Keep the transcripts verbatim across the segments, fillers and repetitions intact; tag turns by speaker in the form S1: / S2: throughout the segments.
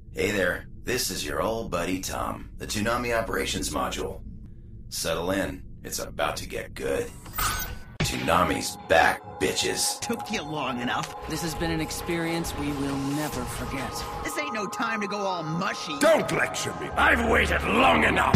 S1: Hey there, this is your old buddy Tom, the Toonami Operations Module. Settle in, it's about to get good. Toonami's back, bitches.
S2: Took you long enough.
S3: This has been an experience we will never forget.
S2: This ain't no time to go all mushy.
S4: Don't lecture me. I've waited long enough.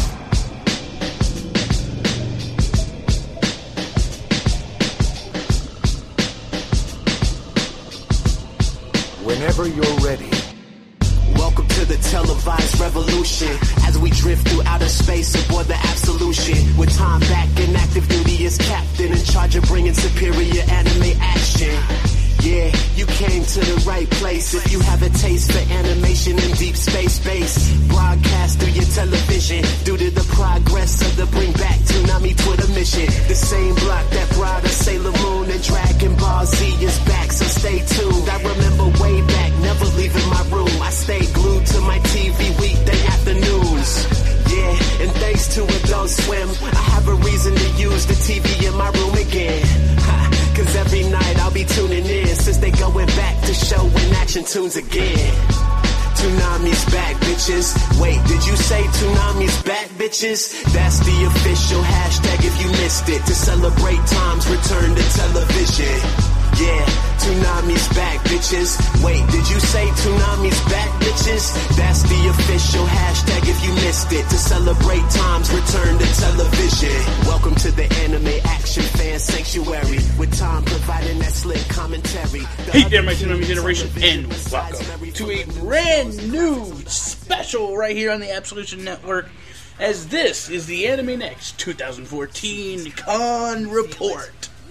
S4: Whenever you're ready.
S5: Welcome to the televised revolution as we drift through outer space aboard the Absolution. With time back in active duty as captain in charge of bringing superior anime action. Yeah, you came to the right place if you have a taste for animation in deep space base. Broadcast through your television due to the progress of the Bring Back Toonami Twitter mission. The same block that brought us Sailor Moon and Dragon Ball Z is back, so stay tuned. I remember way back, never leaving my room. I stayed glued to my T V weekday afternoons. Yeah, and thanks to Adult Swim, I have a reason to use the T V in my room again. Ha, cause every night I'll be tuning in since they going back to show in action tunes again. Toonami's back, bitches. Wait, did you say Toonami's back, bitches? That's the official hashtag if you missed it. To celebrate Tom's return to television. Yeah, Toonami's back, bitches. Wait, did you say Toonami's back, bitches? That's the official hashtag if you missed it. To celebrate Tom's return to television. Welcome to the Anime Action Fan Sanctuary, with Tom providing that slick commentary.
S6: Hey there, my Toonami generation, and welcome to a brand new special right here on the Absolution Network, as this is the Anime Next twenty fourteen Con Report.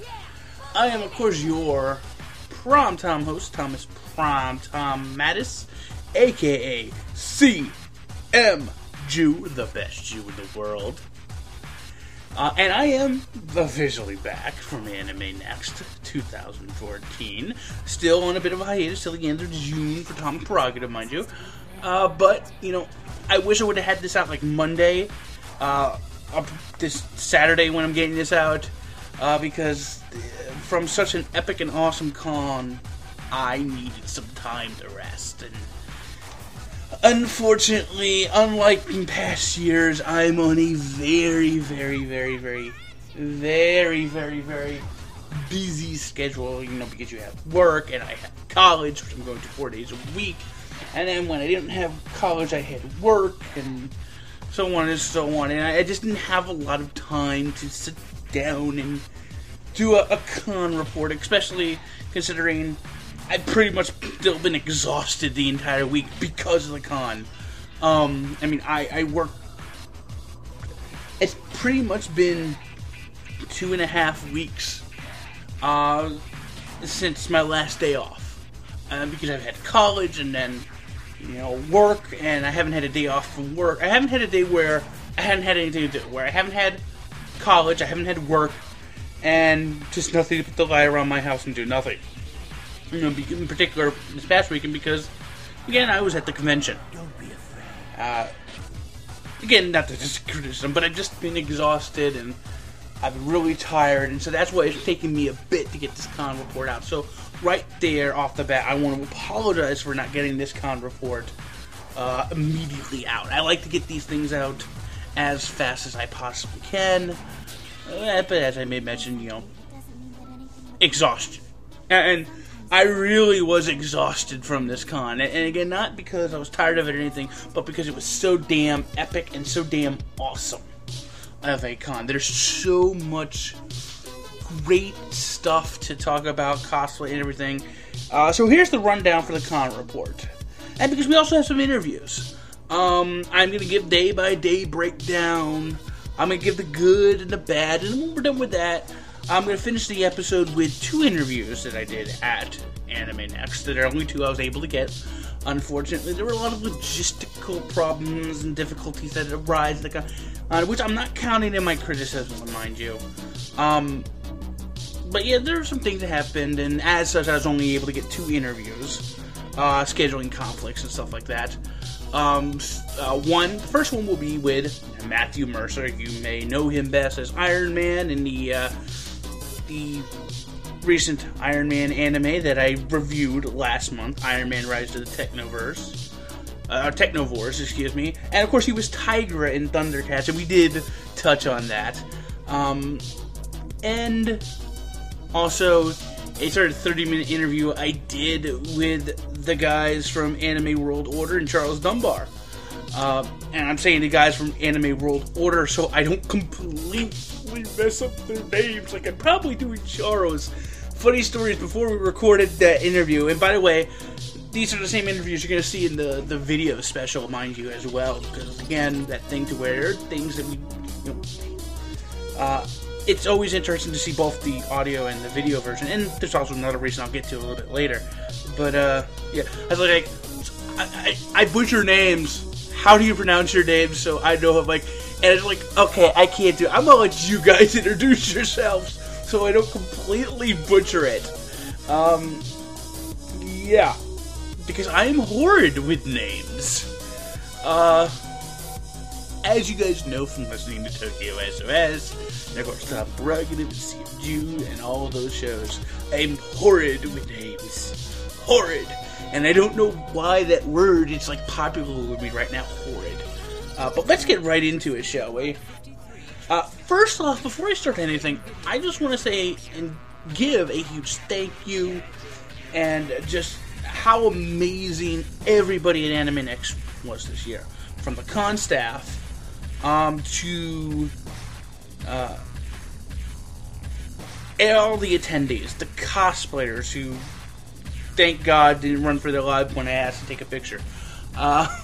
S6: I am, of course, your Prom Tom host, Thomas Prom Tom Mattis, a k a. C M Jew, the best Jew in the world. Uh, and I am officially back from Anime Next twenty fourteen. Still on a bit of a hiatus till the end of June for Tom Prerogative, mind you. Uh, but, you know, I wish I would have had this out like Monday, uh, up this Saturday when I'm getting this out, uh, because from such an epic and awesome con, I needed some time to rest. And unfortunately, unlike in past years, I'm on a very, very, very, very, very, very, very busy schedule, you know, because you have work, and I have college, which I'm going to four days a week, and then when I didn't have college, I had work, and so on and so on, and I just didn't have a lot of time to sit down and do a, a con report, especially considering I've pretty much still been exhausted the entire week because of the con. Um, I mean, I, I work... It's pretty much been two and a half weeks uh, since my last day off. Uh, because I've had college and then, you know, work, and I haven't had a day off from work. I haven't had a day where I hadn't had anything to do. Where I haven't had college, I haven't had work, and just nothing to lie around my house and do nothing. You know, in particular, this past weekend, because, again, I was at the convention.
S2: Don't be afraid.
S6: Uh, again, not that it's criticism, but I've just been exhausted, and I've been really tired, and so that's why it's taken me a bit to get this con report out. So, right there, off the bat, I want to apologize for not getting this con report uh, immediately out. I like to get these things out as fast as I possibly can. Uh, but as I may mention, you know, exhaustion. And I really was exhausted from this con. And again, not because I was tired of it or anything, but because it was so damn epic and so damn awesome of a con. There's so much great stuff to talk about, cosplay and everything. Uh, so here's the rundown for the con report. And because we also have some interviews. Um, I'm going to give day-by-day breakdown. I'm going to give the good and the bad, and when we're done with that, I'm going to finish the episode with two interviews that I did at Anime Next. That are only two I was able to get. Unfortunately, there were a lot of logistical problems and difficulties that arise, uh, which I'm not counting in my criticism, mind you. Um, but yeah, there were some things that happened, and as such, I was only able to get two interviews, uh, scheduling conflicts and stuff like that. Um, uh, one, the first one will be with Matthew Mercer. You may know him best as Iron Man in the, uh, the recent Iron Man anime that I reviewed last month, Iron Man Rise to the Technoverse. uh, Technovores, excuse me, and of course he was Tigra in Thundercats, and we did touch on that. Um, and also a sort of thirty minute interview I did with the guys from Anime World Order and Charles Dunbar. Uh, and I'm saying the guys from Anime World Order so I don't completely mess up their names like I probably do with Charles. Funny stories before we recorded that interview, and by the way, these are the same interviews you're going to see in the, the video special, mind you, as well, because again, that thing to where there are things that we, you know, uh, it's always interesting to see both the audio and the video version, and there's also another reason I'll get to a little bit later, but uh, yeah, I was like, I, I, I butcher names, how do you pronounce your names, so I know I'm like, and it's like, okay, I can't do it, I'm going to let you guys introduce yourselves, so I don't completely butcher it. Um, yeah. Because I am horrid with names. Uh, as you guys know from listening to Tokyo S O S, and of course Top Prerogative and C M June, and all those shows, I'm horrid with names. Horrid. And I don't know why that word is like popular with me right now, horrid. Uh, but let's get right into it, shall we? Uh, first off, before I start anything, I just want to say and give a huge thank you and just how amazing everybody at Anime Next was this year. From the con staff um, to uh, all the attendees, the cosplayers who, thank God, didn't run for their lives when I asked to take a picture. Uh,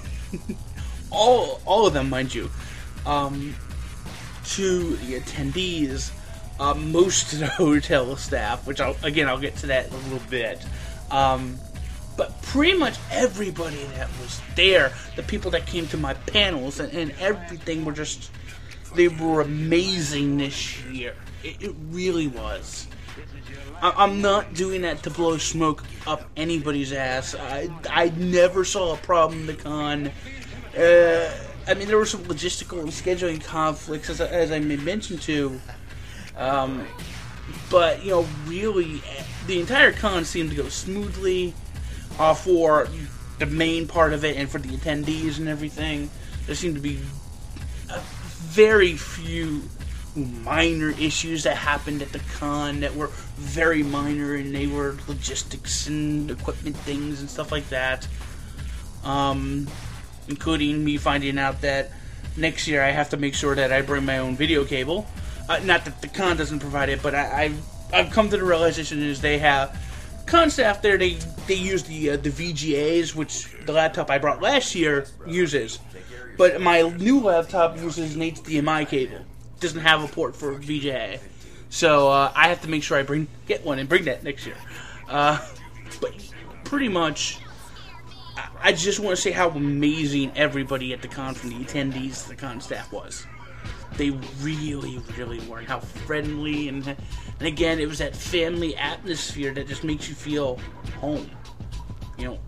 S6: all, all of them, mind you. Um... to the attendees, uh, most of the hotel staff, which I'll, again, I'll get to that in a little bit, um, but pretty much everybody that was there, the people that came to my panels and, and everything were just, they were amazing this year. It, it really was. I, I'm not doing that to blow smoke up anybody's ass. I, I never saw a problem in the con. Uh... I mean, there were some logistical and scheduling conflicts, as, as I mentioned to, um, but, you know, really, the entire con seemed to go smoothly uh, for the main part of it and for the attendees and everything. There seemed to be uh, very few minor issues that happened at the con that were very minor, and they were logistics and equipment things and stuff like that. Um... Including me finding out that next year I have to make sure that I bring my own video cable. Uh, not that the con doesn't provide it, but I, I've I've come to the realization is they have con staff there. They they use the uh, the V G As, which the laptop I brought last year uses, but my new laptop uses an H D M I cable. It doesn't have a port for V G A, so uh, I have to make sure I bring get one and bring that next year. Uh, but pretty much. I just want to say how amazing everybody at the con, from the attendees to the con staff, was. They really, really were, and how friendly, and and again, it was that family atmosphere that just makes you feel home. You know,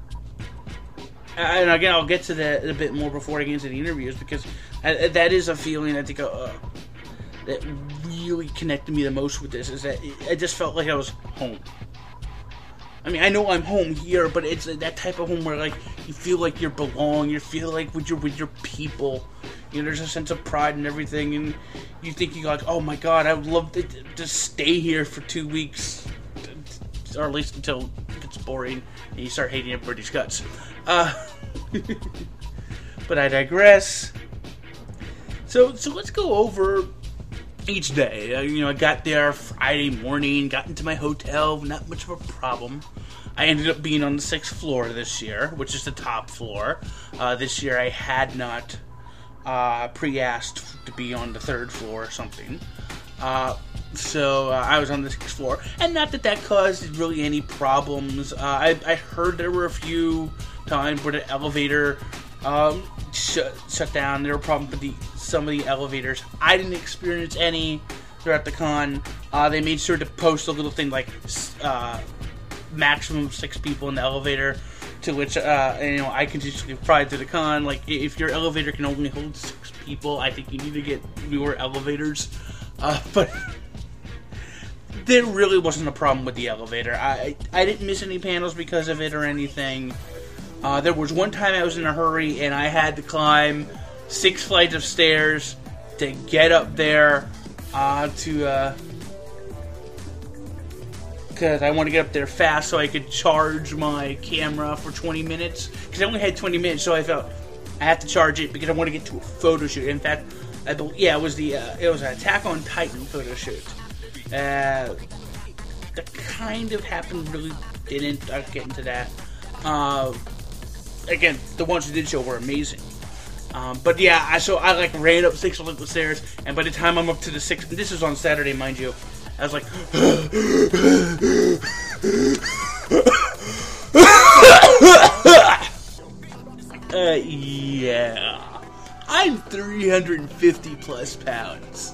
S6: and again, I'll get to that a bit more before I get into the interviews, because I, that is a feeling I think uh, that really connected me the most with this, is that I just felt like I was home. I mean, I know I'm home here, but it's that type of home where, like, you feel like you belong, you feel like with your with your people, you know, there's a sense of pride and everything, and you think you're like, oh my god, I would love to just stay here for two weeks, or at least until it gets boring, and you start hating everybody's guts. Uh, but I digress. So, so let's go over each day. Uh, you know, I got there Friday morning, got into my hotel, not much of a problem. I ended up being on the sixth floor this year, which is the top floor. Uh, this year I had not uh, pre-asked to be on the third floor or something. Uh, so uh, I was on the sixth floor, and not that that caused really any problems. Uh, I, I heard there were a few times where the elevator um, shut, shut down. There were problems with the some of the elevators. I didn't experience any throughout the con. Uh, they made sure to post a little thing like uh, maximum six people in the elevator, to which uh, you know I continuously replied to the con, like, if your elevator can only hold six people, I think you need to get newer elevators. Uh, but there really wasn't a problem with the elevator. I I didn't miss any panels because of it or anything. Uh, there was one time I was in a hurry and I had to climb six flights of stairs to get up there uh, to, uh, because I want to get up there fast so I could charge my camera for twenty minutes. Because I only had twenty minutes, so I felt I have to charge it because I want to get to a photo shoot. In fact, I believe, yeah, it was the uh, it was an Attack on Titan photo shoot. Uh, that kind of happened, really didn't. I'll get into that. Uh, again, the ones who did show were amazing. Um, but yeah, I so I like ran up six flights of stairs, and by the time I'm up to the sixth, and this was on Saturday, mind you, I was like, uh, yeah, I'm three hundred fifty plus pounds.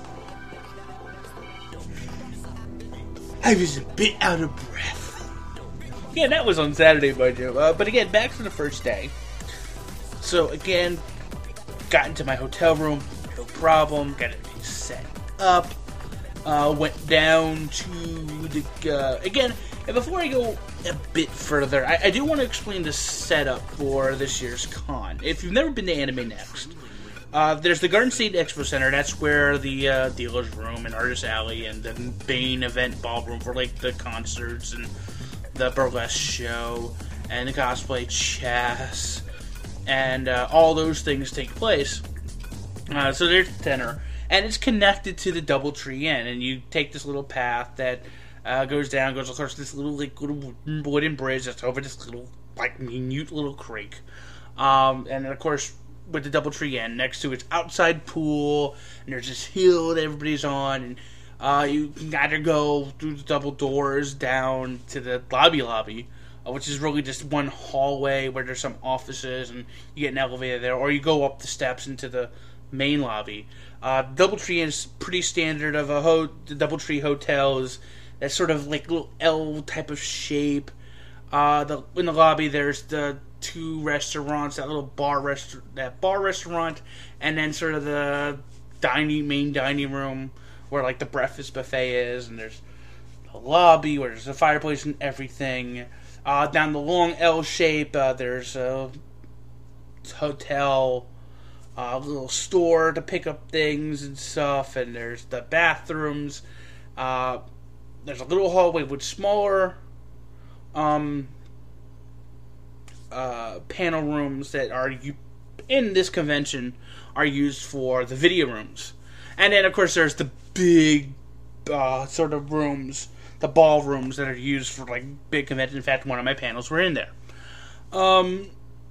S6: I was a bit out of breath. Yeah, that was on Saturday, mind you. Uh, but again, back to the first day. So again, got into my hotel room, no problem, got everything set up, uh, went down to the, uh, again, and before I go a bit further, I, I do want to explain the setup for this year's con. If you've never been to Anime Next, uh, there's the Garden State Expo Center. That's where the uh, dealer's room and artist alley and the main event ballroom for like the concerts and the burlesque show and the cosplay chess and uh, all those things take place. Uh, so there's the center, and it's connected to the DoubleTree Inn, and you take this little path that uh, goes down, goes across this little like little wooden bridge that's over this little like minute little creek, um, and then of course with the DoubleTree Inn next to its outside pool, and there's this hill that everybody's on, and uh, you can either go through the double doors down to the lobby lobby, which is really just one hallway where there's some offices and you get an elevator there, or you go up the steps into the main lobby. Uh, DoubleTree is pretty standard of a ho- the DoubleTree hotels. That sort of like little L type of shape. Uh, the in the lobby there's the two restaurants, that little bar rest- that bar restaurant, and then sort of the dining main dining room where like the breakfast buffet is, and there's a lobby where there's a fireplace and everything. Uh, down the long L shape, uh, there's a hotel, a uh, little store to pick up things and stuff, and there's the bathrooms. Uh, there's a little hallway with smaller um, uh, panel rooms that are u- in this convention are used for the video rooms. And then, of course, there's the big uh, sort of rooms, the ballrooms that are used for like big conventions. In fact, one of my panels were in there. Um,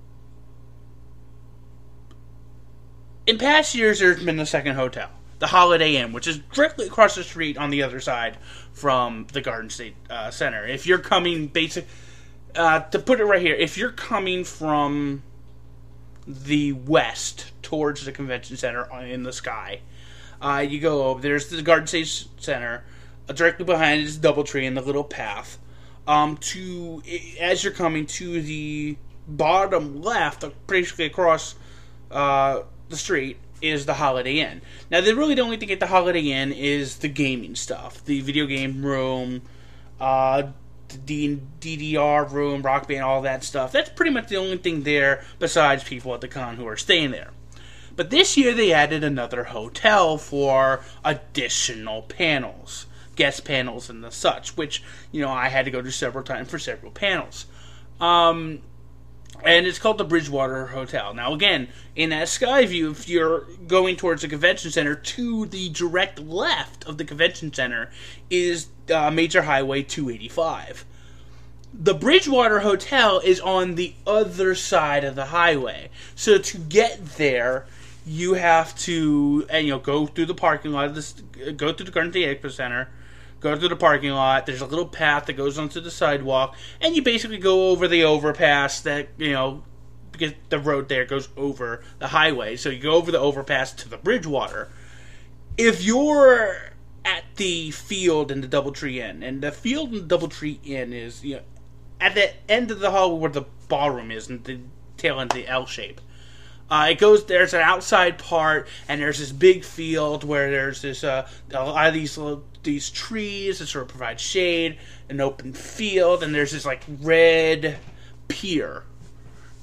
S6: in past years, there's been a second hotel, the Holiday Inn, which is directly across the street on the other side from the Garden State uh, Center. If you're coming, basic, uh, to put it right here, if you're coming from the west towards the convention center in the sky, uh, you go over. There's the Garden State Center. Directly behind is DoubleTree and the little path. Um, to as you're coming to the bottom left, basically across uh, the street, is the Holiday Inn. Now, the really the only thing at the Holiday Inn is the gaming stuff, the video game room, uh, the D- DDR room, Rock Band, all that stuff. That's pretty much the only thing there besides people at the con who are staying there. But this year they added another hotel for additional panels. Guest panels and the such, which, you know, I had to go to several times for several panels. Um, and it's called the Bridgewater Hotel. Now, again, in that sky view, if you're going towards the convention center, to the direct left of the convention center is uh, Major Highway two eighty-five. The Bridgewater Hotel is on the other side of the highway. So to get there, you have to, and you know, go through the parking lot of this, go through the Garden State Expo Center, go through the parking lot. There's a little path that goes onto the sidewalk, and you basically go over the overpass that, you know, because the road there goes over the highway. So you go over the overpass to the Bridgewater. If you're at the field in the DoubleTree Inn, and the field in the DoubleTree Inn is, you know, at the end of the hall where the ballroom is, and the tail end of the L shape. Uh, it goes, there's an outside part, and there's this big field where there's this, uh, a lot of these little, these trees that sort of provide shade, an open field, and there's this, like, red pier.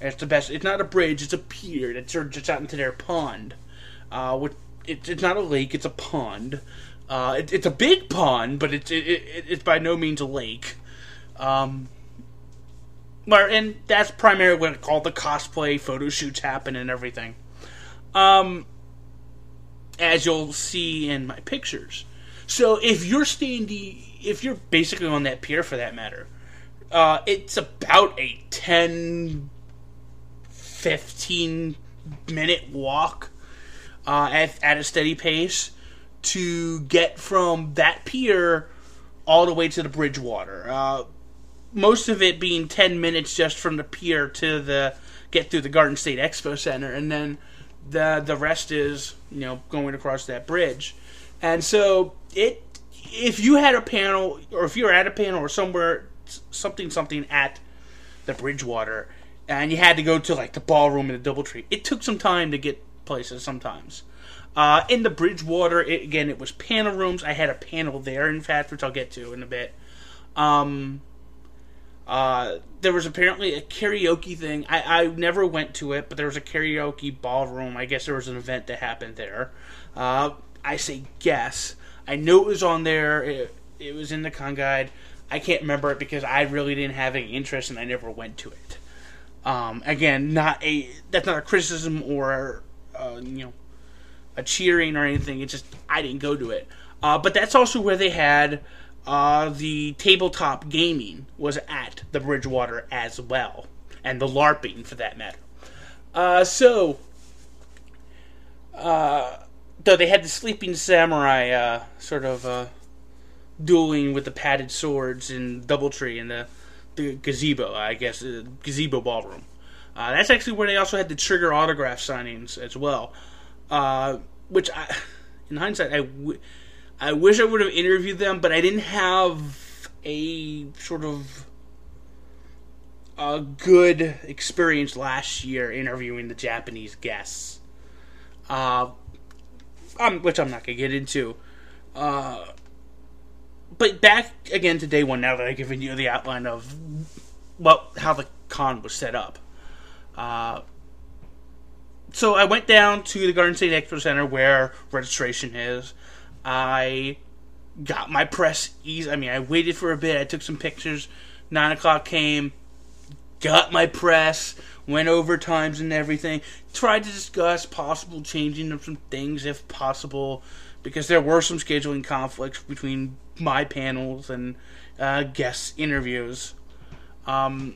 S6: It's the best. It's not a bridge. It's a pier that sort of just out into their pond. Uh, with, it, it's not a lake. It's a pond. Uh, it, it's a big pond, but it's it, it, it's by no means a lake. Um, where, and that's primarily when all the cosplay photo shoots happen and everything. Um, as you'll see in my pictures. So if you're standing, if you're basically on that pier for that matter, uh, it's about a ten, fifteen minute walk uh, at, at a steady pace to get from that pier all the way to the Bridgewater. Uh, most of it being ten minutes just from the pier to the get through the Garden State Expo Center, and then the the rest is, you know, going across that bridge. And so it if you had a panel, or if you were at a panel or somewhere something something at the Bridgewater, and you had to go to like the ballroom in the Doubletree, it took some time to get places sometimes. Uh, in the Bridgewater, it, again, it was panel rooms. I had a panel there, in fact, which I'll get to in a bit. Um, uh, there was apparently a karaoke thing. I, I never went to it, but there was a karaoke ballroom. I guess there was an event that happened there. Uh, I say guess. I know it was on there. It, it was in the con guide. I can't remember it because I really didn't have any interest and I never went to it. Um, again, not a that's not a criticism or uh, you know, a cheering or anything. It's just I didn't go to it. Uh, but that's also where they had uh, the tabletop gaming was at the Bridgewater as well, and the LARPing for that matter. Uh, so, uh, though they had the Sleeping Samurai uh, sort of uh, dueling with the padded swords in Doubletree in the the gazebo, I guess, uh, gazebo ballroom. Uh, that's actually where they also had the Trigger autograph signings as well. Uh, which, I, in hindsight, I, w- I wish I would have interviewed them, but I didn't have a sort of a good experience last year interviewing the Japanese guests. Uh, um, which I'm not going to get into. Uh, but back again to day one, now that I've given you the outline of well, how the con was set up. Uh, so I went down to the Garden State Expo Center where registration is. I got my press easy. I mean, I waited for a bit. I took some pictures. Nine o'clock came. Got my press. Went over times and everything. Tried to discuss possible changing of some things if possible, because there were some scheduling conflicts between my panels and uh, guest interviews. Um,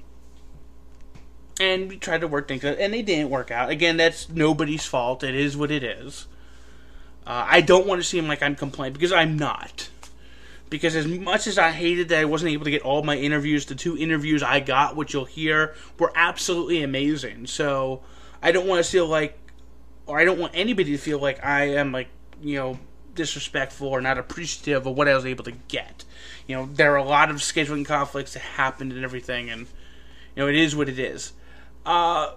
S6: and we tried to work things out, and they didn't work out. Again, that's nobody's fault. It is what it is. Uh, I don't want to seem like I'm complaining, because I'm not. Because as much as I hated that I wasn't able to get all my interviews, the two interviews I got, which you'll hear, were absolutely amazing. So I don't want to feel like, or I don't want anybody to feel like I am, like, you know, disrespectful or not appreciative of what I was able to get. You know, there are a lot of scheduling conflicts that happened and everything, and, you know, it is what it is. Uh,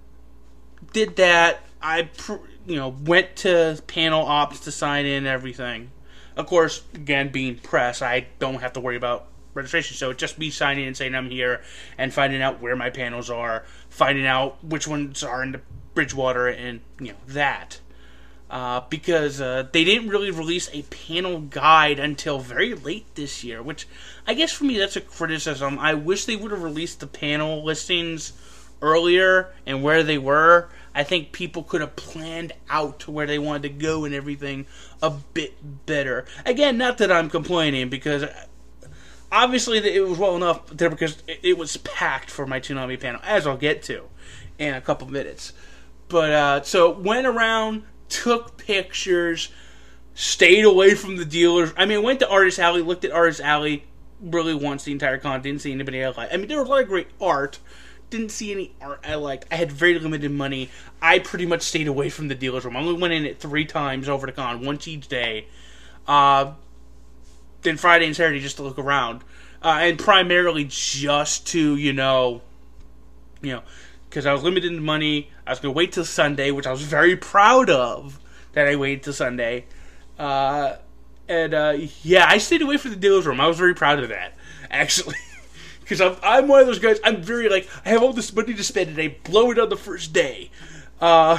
S6: did that. I, you know, went to panel ops to sign in and everything. Of course, again, being press, I don't have to worry about registration, so it's just me signing and saying I'm here and finding out where my panels are, finding out which ones are in the Bridgewater, and, you know, that. Uh, because uh, they didn't really release a panel guide until very late this year, which I guess for me that's a criticism. I wish they would have released the panel listings earlier and where they were. I think people could have planned out where they wanted to go and everything a bit better. Again, not that I'm complaining, because obviously it was well enough there because it was packed for my Toonami panel, as I'll get to in a couple minutes. But, uh, so went around, took pictures, stayed away from the dealers. I mean, I went to Artist Alley, looked at Artist Alley really once the entire con, didn't see anybody else. I mean, there was a lot of great art. Didn't see any art I liked. I had very limited money. I pretty much stayed away from the dealer's room. I only went in it three times over the con, once each day. Uh, then Friday and Saturday just to look around. Uh, and primarily just to, you know, you know, because I was limited in money. I was going to wait till Sunday, which I was very proud of that I waited till Sunday. Uh, and, uh, yeah, I stayed away from the dealer's room. I was very proud of that, actually. Because I'm, I'm one of those guys, I'm very like, I have all this money to spend and I blow it on the first day. Uh,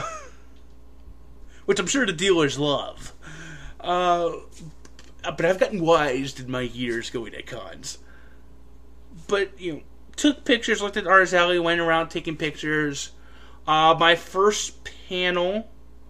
S6: which I'm sure the dealers love. Uh, but I've gotten wised in my years going at cons. But, you know, took pictures, looked at Artist Alley, went around taking pictures. Uh, my first panel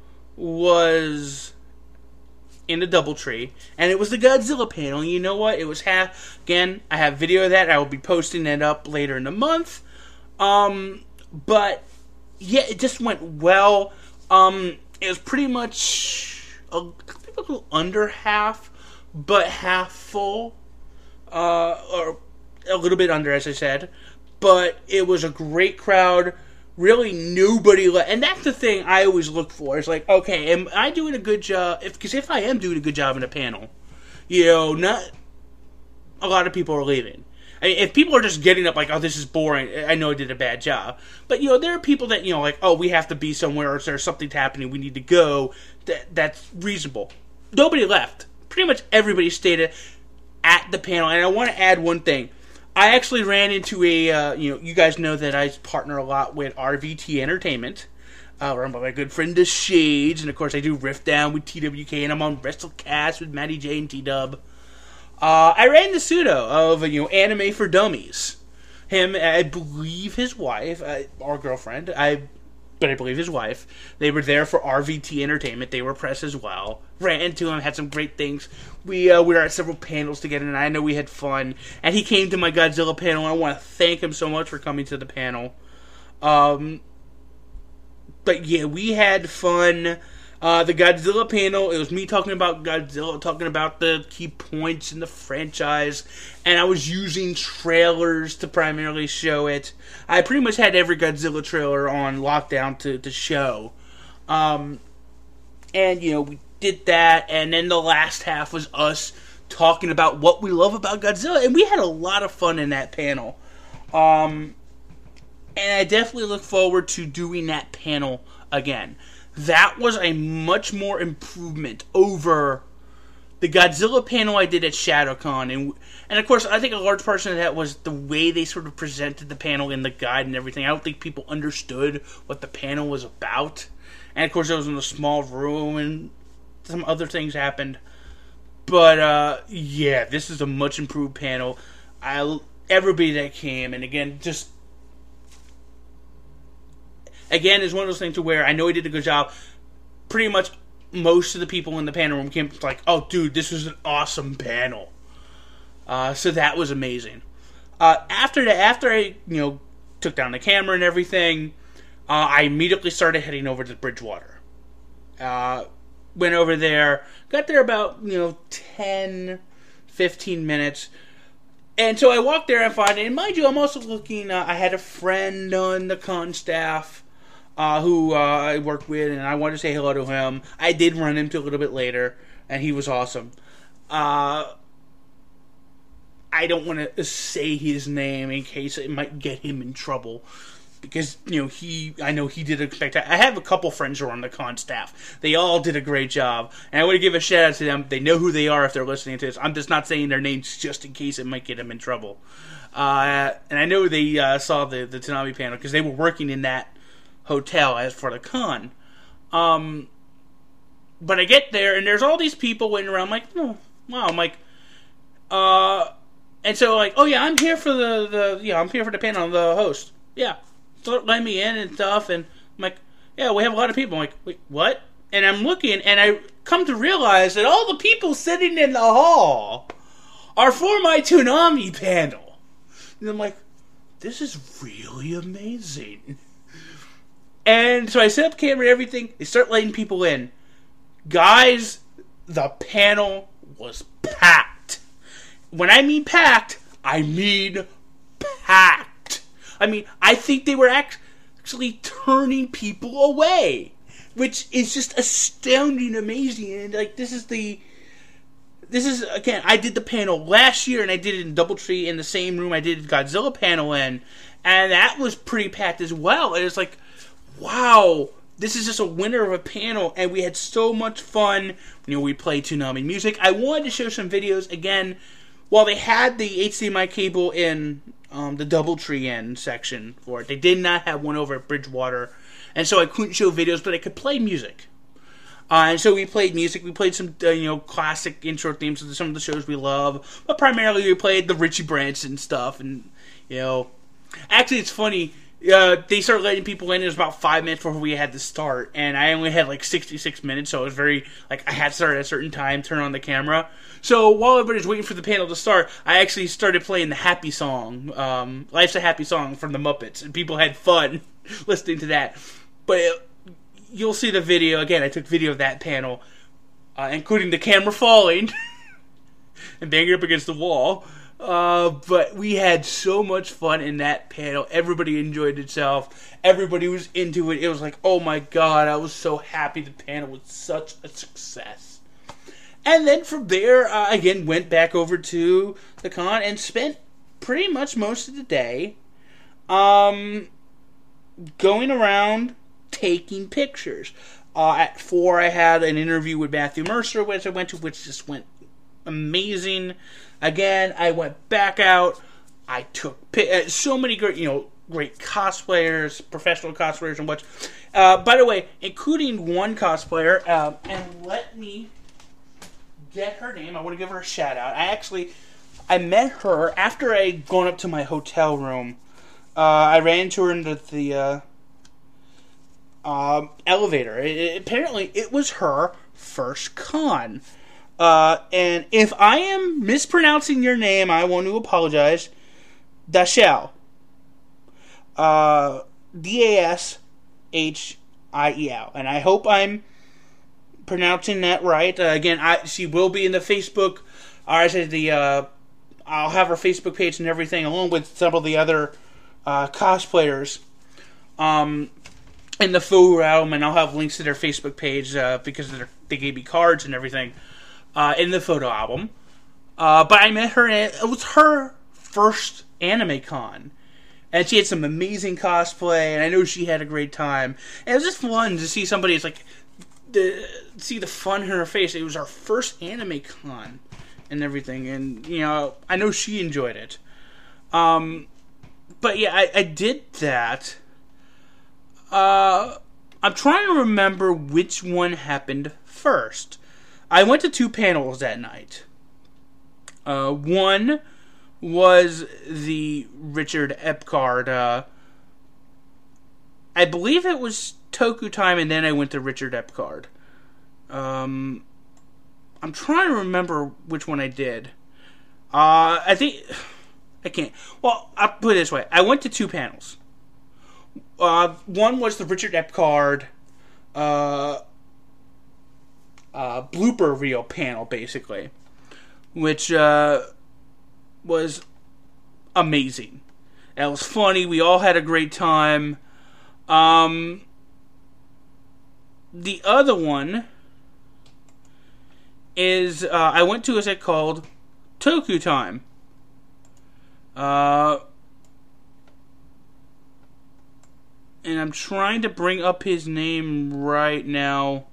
S6: was in the DoubleTree, and it was the Godzilla panel. You know what? It was half. Again, I have video of that. I will be posting that up later in the month. Um, but yeah, it just went well. Um, it was pretty much a, a little under half, but half full, uh, or a little bit under, as I said. But it was a great crowd. Really, nobody le- and that's the thing I always look for. It's like, okay, am I doing a good job? If because if I am doing a good job in a panel, you know, not a lot of people are leaving. I mean, if people are just getting up like, oh, this is boring, I know I did a bad job. But you know, there are people that, you know, like, oh, we have to be somewhere, or there's something happening, we need to go. That that's reasonable. Nobody left. Pretty much everybody stayed at the panel. And I want to add one thing. I actually ran into a, uh, you know, you guys know that I partner a lot with R V T Entertainment, uh, run by my good friend The Shades, and of course I do Rift Down with T W K, and I'm on WrestleCast with Matty J and T-Dub. Uh, I ran into Pseudo of, you know, Anime for Dummies. Him, I believe his wife, uh, or girlfriend, I, but I believe his wife, they were there for R V T Entertainment, they were press as well. Ran into him, had some great things. We uh, we were at several panels together, and I know we had fun. And he came to my Godzilla panel, and I want to thank him so much for coming to the panel. Um, but yeah, we had fun. Uh, the Godzilla panel, it was me talking about Godzilla, talking about the key points in the franchise, and I was using trailers to primarily show it. I pretty much had every Godzilla trailer on lockdown to, to show. Um, and, you know, we did that, and then the last half was us talking about what we love about Godzilla, and we had a lot of fun in that panel. Um, and I definitely look forward to doing that panel again. That was a much more improvement over the Godzilla panel I did at ShadowCon. And, and of course, I think a large portion of that was the way they sort of presented the panel in the guide and everything. I don't think people understood what the panel was about. And, of course, it was in a small room and some other things happened. But, uh, yeah, this is a much improved panel. I, everybody that came, and again, just... Again, it's one of those things to where I know he did a good job. Pretty much most of the people in the panel room came like, oh, dude, this was an awesome panel. Uh, so that was amazing. Uh, after that, after I, you know, took down the camera and everything, uh, I immediately started heading over to Bridgewater. Uh, went over there, got there about, you know, ten, fifteen minutes. And so I walked there and found it. And mind you, I'm also looking, uh, I had a friend on the con staff. Uh, who uh, I worked with, and I wanted to say hello to him. I did run into a little bit later, and he was awesome. Uh, I don't want to say his name in case it might get him in trouble, because, you know, he, I know he did a spectacular. I have a couple friends who are on the con staff. They all did a great job, and I want to give a shout out to them. They know who they are if they're listening to this. I'm just not saying their names just in case it might get them in trouble. Uh, and I know they uh, saw the, the Toonami panel, because they were working in that hotel as for the con. Um, but I get there, and there's all these people waiting around. I'm like, oh, wow. I'm like, uh, and so like, oh yeah, I'm here for the, the, yeah, I'm here for the panel, the host. Yeah. So let me in and stuff, and I'm like, yeah, we have a lot of people. I'm like, wait, what? And I'm looking, and I come to realize that all the people sitting in the hall are for my Toonami panel. And I'm like, this is really amazing. And so I set up camera and everything. They start letting people in. Guys, the panel was packed. When I mean packed, I mean packed. I mean, I think they were actually turning people away, which is just astounding, amazing. And like, this is the, this is again, I did the panel last year, and I did it in DoubleTree in the same room I did the Godzilla panel in, and that was pretty packed as well. And it's like, wow, this is just a winner of a panel, and we had so much fun. You know, we played Toonami music. I wanted to show some videos again. While they had the H D M I cable in um, the DoubleTree Inn section for it. They did not have one over at Bridgewater, and so I couldn't show videos, but I could play music. Uh, and so we played music. We played some, uh, you know, classic intro themes of some of the shows we love, but primarily we played the Richie Branson stuff. And you know, actually, it's funny. Uh, they started letting people in. It was about five minutes before we had to start, and I only had like sixty-six minutes, so it was very like I had to start at a certain time, turn on the camera. So while everybody's waiting for the panel to start, I actually started playing the Happy Song, um, "Life's a Happy Song" from the Muppets, and people had fun listening to that. But it, you'll see the video again. I took video of that panel, uh, including the camera falling and banging up against the wall. Uh, but we had so much fun in that panel. Everybody enjoyed itself. Everybody was into it. It was like, oh my god, I was so happy the panel was such a success. And then from there, uh, again, went back over to the con and spent pretty much most of the day um, going around taking pictures. Uh, at four, I had an interview with Matthew Mercer, which I went to, which just went amazing. Again, I went back out. I took uh, so many great, you know, great cosplayers, professional cosplayers, and what. Uh, by the way, including one cosplayer, uh, and let me get her name. I want to give her a shout out. I actually, I met her after I had gone up to my hotel room. Uh, I ran into her in the, the uh, uh, elevator. It, it, apparently, it was her first con. Uh, and if I am mispronouncing your name, I want to apologize. Dashel. Uh, D A S H I E L. And I hope I'm pronouncing that right. Uh, again, I, she will be in the Facebook, or I said the, uh, I'll have her Facebook page and everything, along with some of the other, uh, cosplayers, um, in the Foo realm, and I'll have links to their Facebook page, uh, because they gave me cards and everything. Uh, in the photo album. Uh, but I met her, and it was her first anime con. And she had some amazing cosplay, and I know she had a great time. And it was just fun to see somebody, it's like, the, see the fun in her face. It was our first anime con and everything. And, you know, I know she enjoyed it. Um, but yeah, I, I did that. Uh, I'm trying to remember which one happened first. I went to two panels that night. Uh, one was the Richard Epcar. Uh, I believe it was Toku Time, and then I went to Richard Epcar. Um, I'm trying to remember which one I did. Uh, I think... I can't. Well, I'll put it this way. I went to two panels. Uh, one was the Richard Epcar... Uh... Uh, blooper reel panel, basically, which uh, was amazing. It was funny. We all had a great time. Um, the other one is uh, I went to a set called Toku Time. Uh, and I'm trying to bring up his name right now.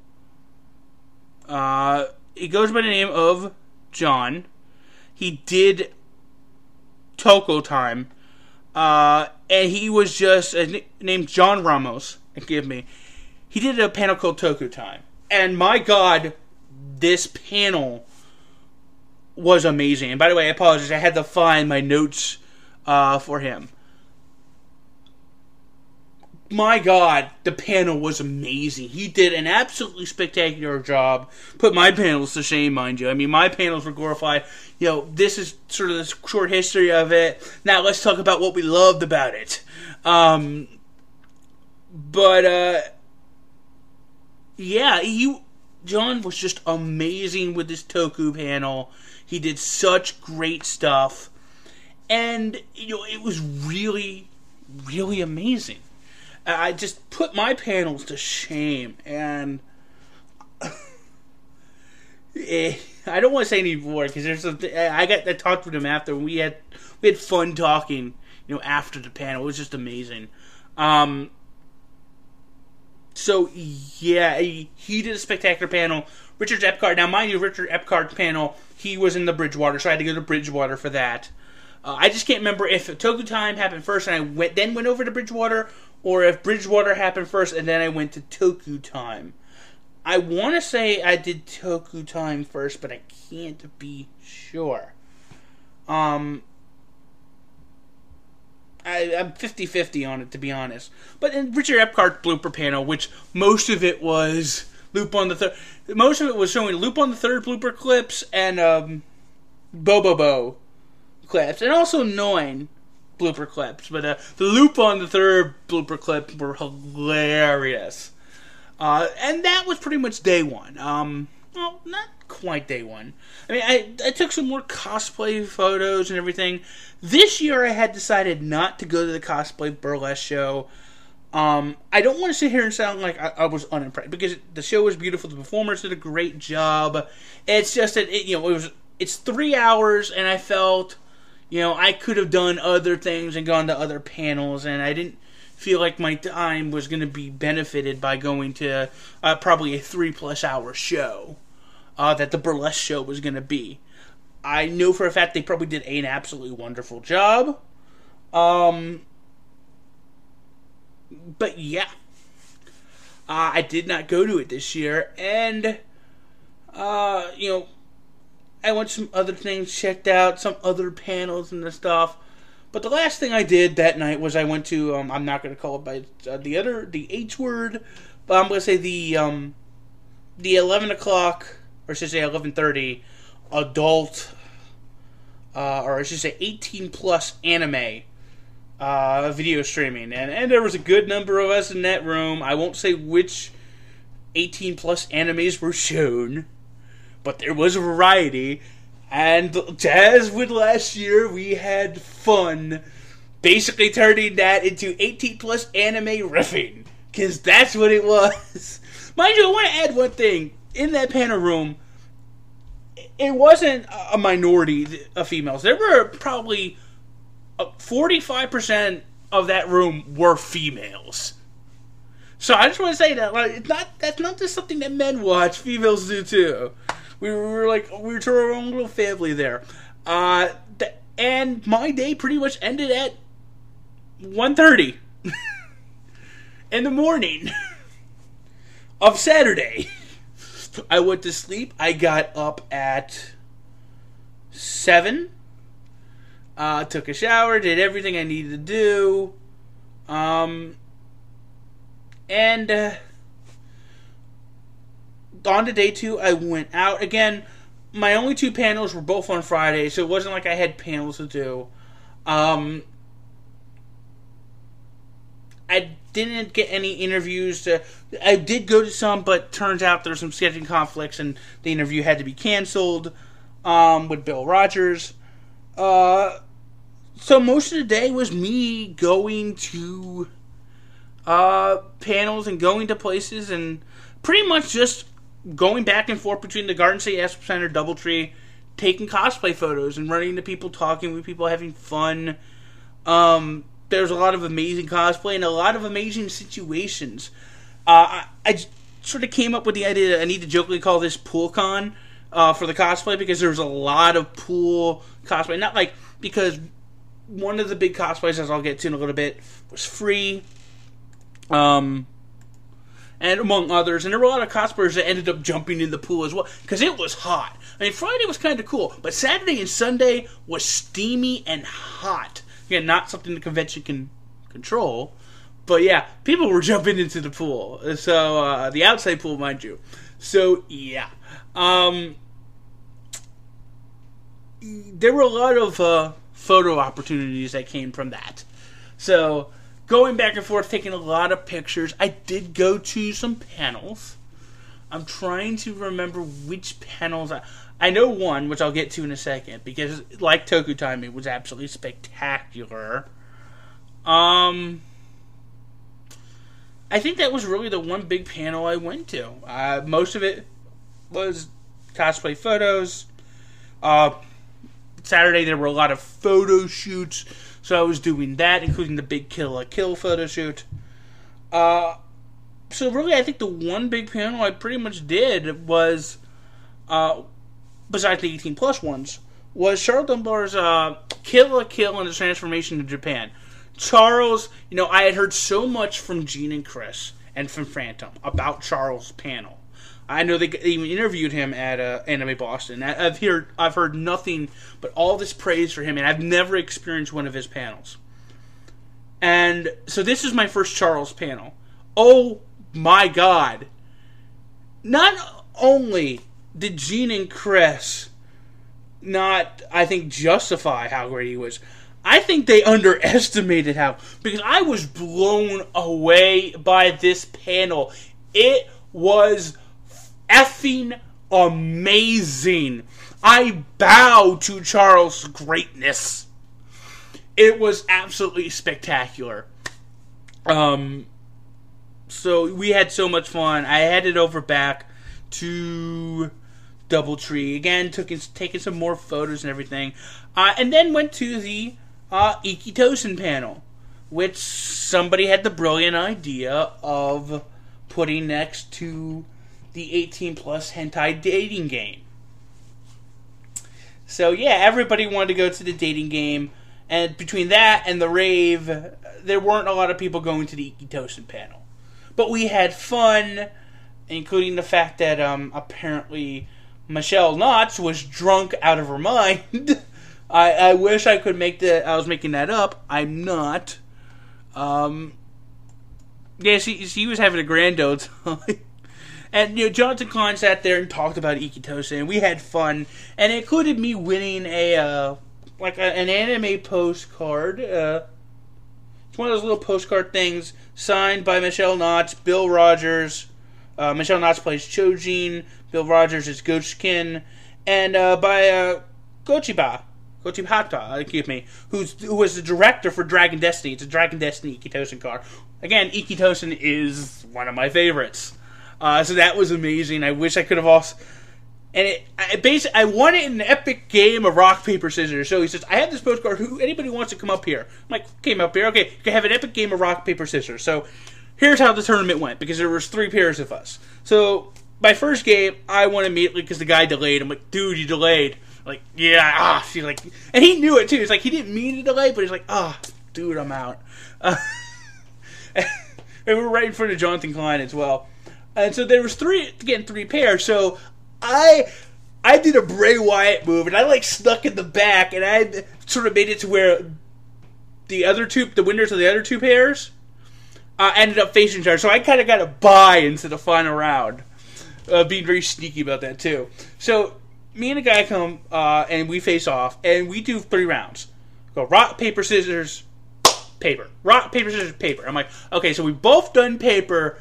S6: Uh, he goes by the name of John. He did Toku Time. Uh, and he was just uh, named John Ramos. Forgive me. He did a panel called Toku Time. And my God, this panel was amazing. And by the way, I apologize. I had to find my notes uh, for him. My God, the panel was amazing. He did an absolutely spectacular job. Put my panels to shame, mind you. I mean, my panels were glorified. You know, this is sort of the short history of it. Now, let's talk about what we loved about it. Um, but, uh, yeah, he, John was just amazing with this Toku panel. He did such great stuff. And, you know, it was really, really amazing. I just put my panels to shame, and eh, I don't want to say any more because there's something. I got I talked with him after, and we had we had fun talking. You know, after the panel, it was just amazing. Um, so yeah, he, he did a spectacular panel. Richard Epcar. Now, mind you, Richard Epcar panel. He was in the Bridgewater, so I had to go to Bridgewater for that. Uh, I just can't remember if Toku Time happened first and I went then went over to Bridgewater, or if Bridgewater happened first and then I went to Toku Time. I want to say I did Toku Time first, but I can't be sure. Um, I, I'm fifty-fifty on it, to be honest. But in Richard Epcart's blooper panel, which most of it was Loop on the Third, most of it was showing Loop on the Third blooper clips and um, Bobobo clips, and also nine blooper clips. But uh, the Loop on the Third blooper clips were hilarious. Uh, and that was pretty much day one. Um, well, not quite day one. I mean, I, I took some more cosplay photos and everything. This year I had decided not to go to the cosplay burlesque show. Um, I don't want to sit here and sound like I, I was unimpressed, because the show was beautiful. The performers did a great job. It's just that, it, you know, it was, it's three hours and I felt, you know, I could have done other things and gone to other panels, and I didn't feel like my time was going to be benefited by going to uh, probably a three plus hour show uh, that the burlesque show was going to be. I know for a fact they probably did an absolutely wonderful job. Um, but yeah, uh, I did not go to it this year, and uh, you know, I went to some other things, checked out some other panels and the stuff. But the last thing I did that night was I went to, um, I'm not going to call it by uh, the other, the H word, but I'm going to say the, um, the eleven o'clock, or I should say eleven thirty, adult, uh, or I should say eighteen plus anime, uh, video streaming. And, and there was a good number of us in that room. I won't say which eighteen plus animes were shown, but there was a variety. And as with last year, we had fun basically turning that into eighteen plus anime riffing, because that's what it was. Mind you, I want to add one thing. In that panel room, it wasn't a minority of females. There were probably forty-five percent of that room were females. So I just want to say that, like, it's not, that's not just something that men watch, females do too. We were like, we were to our own little family there. Uh, th- and my day pretty much ended at one thirty in the morning of Saturday. I went to sleep. I got up at seven. Uh, took a shower, did everything I needed to do. Um, and... Uh, on to day two, I went out. Again, my only two panels were both on Friday, so it wasn't like I had panels to do. Um, I didn't get any interviews. To, I did go to some, but turns out there were some scheduling conflicts, and the interview had to be canceled um, with Bill Rogers. Uh, so most of the day was me going to uh, panels and going to places, and pretty much just going back and forth between the Garden State Expo Center, Doubletree, taking cosplay photos and running into people, talking with people, having fun. Um, there's a lot of amazing cosplay and a lot of amazing situations. Uh, I, I sort of came up with the idea that I need to jokingly call this PoolCon uh, for the cosplay, because there's a lot of pool cosplay. Not like, because one of the big cosplays, as I'll get to in a little bit, was free. Um... And among others, and there were a lot of cosplayers that ended up jumping in the pool as well, because it was hot. I mean, Friday was kind of cool, but Saturday and Sunday was steamy and hot. Again, not something the convention can control, but yeah, people were jumping into the pool. So, uh, the outside pool, mind you. So, yeah. Um, there were a lot of uh, photo opportunities that came from that. So, going back and forth, taking a lot of pictures. I did go to some panels. I'm trying to remember which panels. I, I know one, which I'll get to in a second, because like Toku Time, it was absolutely spectacular. Um, I think that was really the one big panel I went to. Uh, most of it was cosplay photos. Uh, Saturday, there were a lot of photo shoots. So I was doing that, including the big Kill la Kill photo shoot. Uh, so really, I think the one big panel I pretty much did was, uh, besides the eighteen plus ones, was Charles Dunbar's uh, Kill la Kill and the transformation to Japan. Charles, you know, I had heard so much from Gene and Chris and from Phantom about Charles' panel. I know they even interviewed him at uh, Anime Boston. I've heard I've heard nothing but all this praise for him, and I've never experienced one of his panels. And so this is my first Charles panel. Oh my God! Not only did Gene and Chris not, I think, justify how great he was, I think they underestimated how, because I was blown away by this panel. It was effing amazing. I bow to Charles' greatness. It was absolutely spectacular. Um, so we had so much fun. I headed over back to Doubletree again, took taking some more photos and everything, uh, and then went to the uh, Ikki Tousen panel, which somebody had the brilliant idea of putting next to the eighteen plus hentai dating game. So yeah, everybody wanted to go to the dating game, and between that and the rave, there weren't a lot of people going to the Ikki Tousen panel. But we had fun, including the fact that um, apparently Michelle Knotts was drunk out of her mind. I, I wish I could make that. I was making that up. I'm not. Um, yeah, she she was having a grand old time. And, you know, Jonathan Klein sat there and talked about Ikki Tousen, and we had fun. And it included me winning a, uh, like a, an anime postcard. Uh, it's one of those little postcard things signed by Michelle Knotts, Bill Rogers. Uh, Michelle Knotts plays Chojin. Bill Rogers is Gochkin. And uh, by uh, Gochiba. Gochibata, excuse me, who's, who was the director for Dragon Destiny. It's a Dragon Destiny Ikki Tousen card. Again, Ikki Tousen is one of my favorites. Uh, so that was amazing. I wish I could have also... And it, I basically, I won it in an epic game of rock, paper, scissors. So he says, I have this postcard. Who anybody wants to come up here? I'm like, came up here. Okay, you can have an epic game of rock, paper, scissors. So here's how the tournament went, because there was three pairs of us. So my first game, I won immediately because the guy delayed. I'm like, dude, you delayed. I'm like, yeah, ah. She's like, and he knew it too. It's like he didn't mean to delay, but he's like, ah, oh, dude, I'm out. Uh, and we were right in front of Jonathan Klein as well. And so there was three, again, three pairs. So I I did a Bray Wyatt move, and I, like, snuck in the back, and I sort of made it to where the other two, the winners of the other two pairs, uh, ended up facing each other. So I kind of got a bye into the final round, uh, being very sneaky about that, too. So me and a guy come, uh, and we face off, and we do three rounds. Go rock, paper, scissors, paper. Rock, paper, scissors, paper. I'm like, okay, so we've both done paper.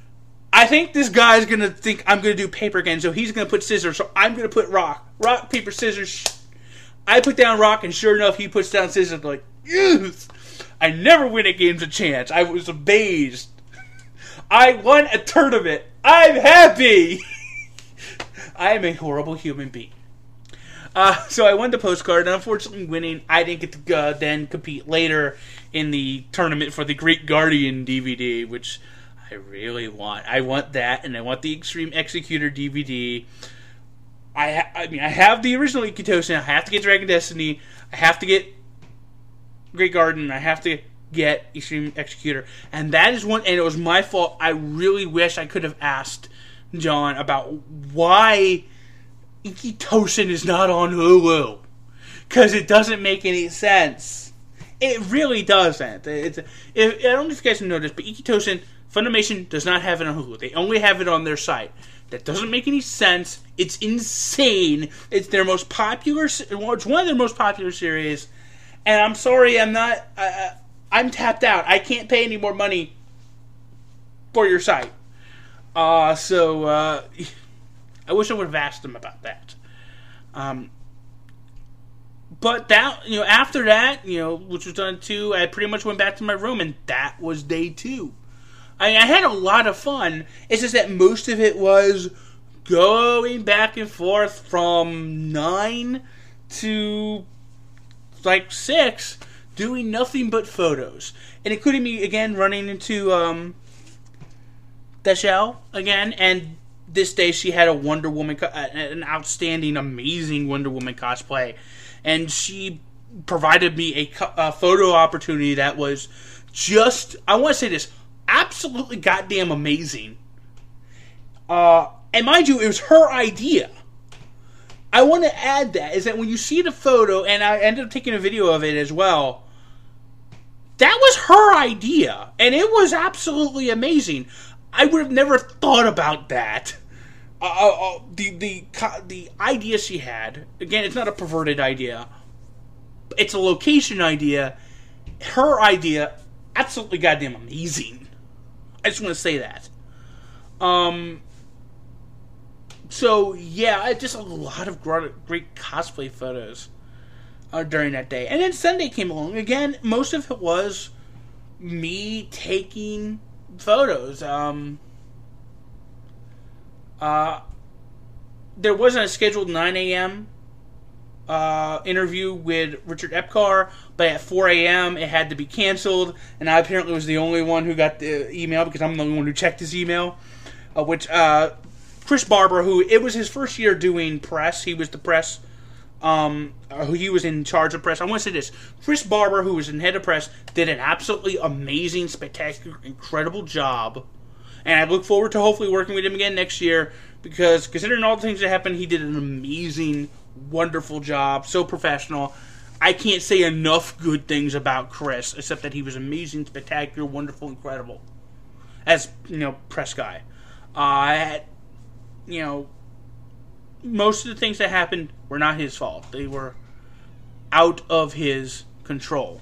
S6: I think this guy's going to think I'm going to do paper again, so he's going to put scissors, so I'm going to put rock. Rock, paper, scissors. I put down rock, and sure enough, he puts down scissors. I'm like, yes! I never win at games of chance. I was amazed. I won a tournament. I'm happy! I am a horrible human being. Uh, so I won the postcard, and unfortunately winning, I didn't get to uh, then compete later in the tournament for the Great Guardian D V D, which I really want. I want that, and I want the Extreme Executor D V D. I ha- I mean, I have the original Ikki Tousen. I have to get Dragon Destiny. I have to get Great Garden. I have to get Extreme Executor. And that is one, and it was my fault. I really wish I could have asked John about why Ikki Tousen is not on Hulu. Because it doesn't make any sense. It really doesn't. It's, if, I don't know if you guys have noticed, but Ikki Tousen, Funimation does not have it on Hulu. They only have it on their site. That doesn't make any sense. It's insane. It's their most popular. It's one of their most popular series. And I'm sorry, I'm not. Uh, I'm tapped out. I can't pay any more money for your site. Uh, so uh, I wish I would have asked them about that. Um, but that, you know, after that, you know, which was done too, I pretty much went back to my room, and that was day two. I mean, I had a lot of fun. It's just that most of it was going back and forth from nine to like six, doing nothing but photos, and including me again running into um, Deshelle again. And this day she had a Wonder Woman, co- an outstanding, amazing Wonder Woman cosplay, and she provided me a, co- a photo opportunity that was just, I want to say this, absolutely goddamn amazing. Uh, and mind you, it was her idea. I want to add that, is that when you see the photo, and I ended up taking a video of it as well, that was her idea, and it was absolutely amazing. I would have never thought about that. Uh, uh, the the the idea she had, again, it's not a perverted idea. It's a location idea. Her idea, absolutely goddamn amazing. I just want to say that. Um. So, yeah, just a lot of great cosplay photos uh, during that day. And then Sunday came along. Again, most of it was me taking photos. Um, uh, there wasn't a scheduled nine a.m. Uh, interview with Richard Epcar, but at four a.m. it had to be canceled, and I apparently was the only one who got the email because I'm the only one who checked his email, uh, which... Uh, Chris Barber, who, it was his first year doing press. He was the press, um, who he was in charge of press. I want to say this. Chris Barber, who was in head of press, did an absolutely amazing, spectacular, incredible job. And I look forward to hopefully working with him again next year, because considering all the things that happened, he did an amazing, wonderful job. So professional. I can't say enough good things about Chris, except that he was amazing, spectacular, wonderful, incredible. As, you know, press guy. Uh, You know, most of the things that happened were not his fault. They were out of his control.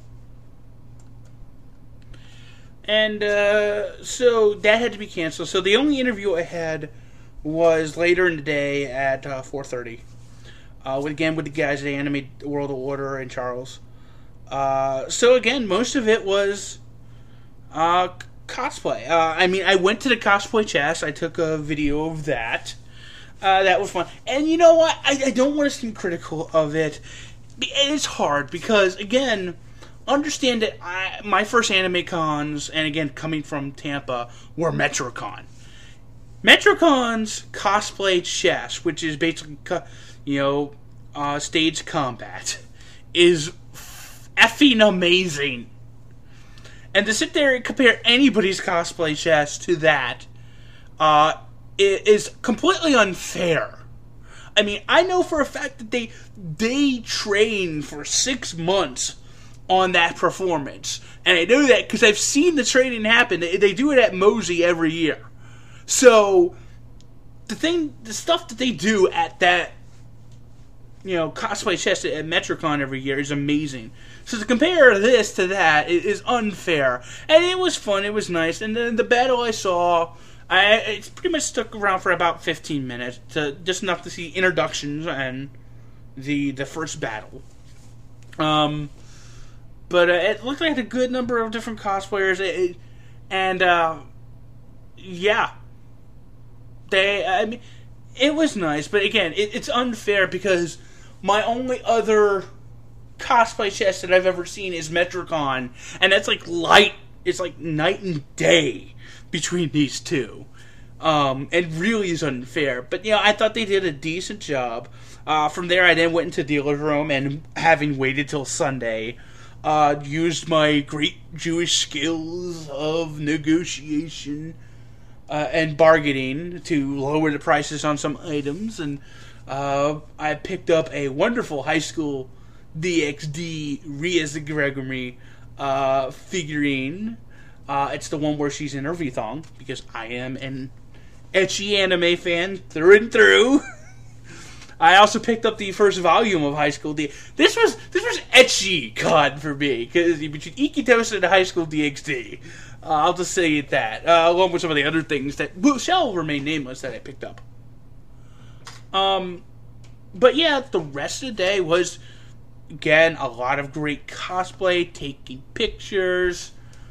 S6: And uh, so that had to be canceled. So the only interview I had was later in the day at uh, four thirty. Uh, with, again, with the guys at Anime World of Order and Charles. Uh, so again, most of it was uh, cosplay. Uh, I mean, I went to the cosplay chest. I took a video of that. Uh, that was fun. And you know what? I, I don't want to seem critical of it. It's hard because, again, understand that I, my first anime cons, and again, coming from Tampa, were MetroCon. MetroCon's cosplay chest, which is basically, you know, uh, stage combat, is effing amazing. And to sit there and compare anybody's cosplay chest to that uh, is completely unfair. I mean, I know for a fact that they they train for six months on that performance. And I know that because I've seen the training happen. They, they do it at Mosey every year. So, the thing, the stuff that they do at that, you know, cosplay chest at MetroCon every year is amazing. So to compare this to that is unfair. And it was fun, it was nice. And then the battle I saw, I it pretty much stuck around for about fifteen minutes, to, just enough to see introductions and the the first battle. Um, but uh, it looked like a good number of different cosplayers. It, it, and, uh, yeah. They, I mean, it was nice. But again, it, it's unfair because my only other cosplay chest that I've ever seen is MetroCon, and that's like light, it's like night and day between these two. Um, it really is unfair. But, you know, I thought they did a decent job. Uh, from there, I then went into Dealer Room, and having waited till Sunday, uh, used my great Jewish skills of negotiation uh, and bargaining to lower the prices on some items, and uh, I picked up a wonderful high school D X D Rhea Gregory uh, figurine. Uh, it's the one where she's in her V-thong, because I am an ecchi anime fan through and through. I also picked up the first volume of High School D. This was this was ecchi con for me, because between Ikitosa and High School D X D, uh, I'll just say that, uh, along with some of the other things that will, shall remain nameless that I picked up. Um, but yeah, the rest of the day was, again, a lot of great cosplay, taking pictures.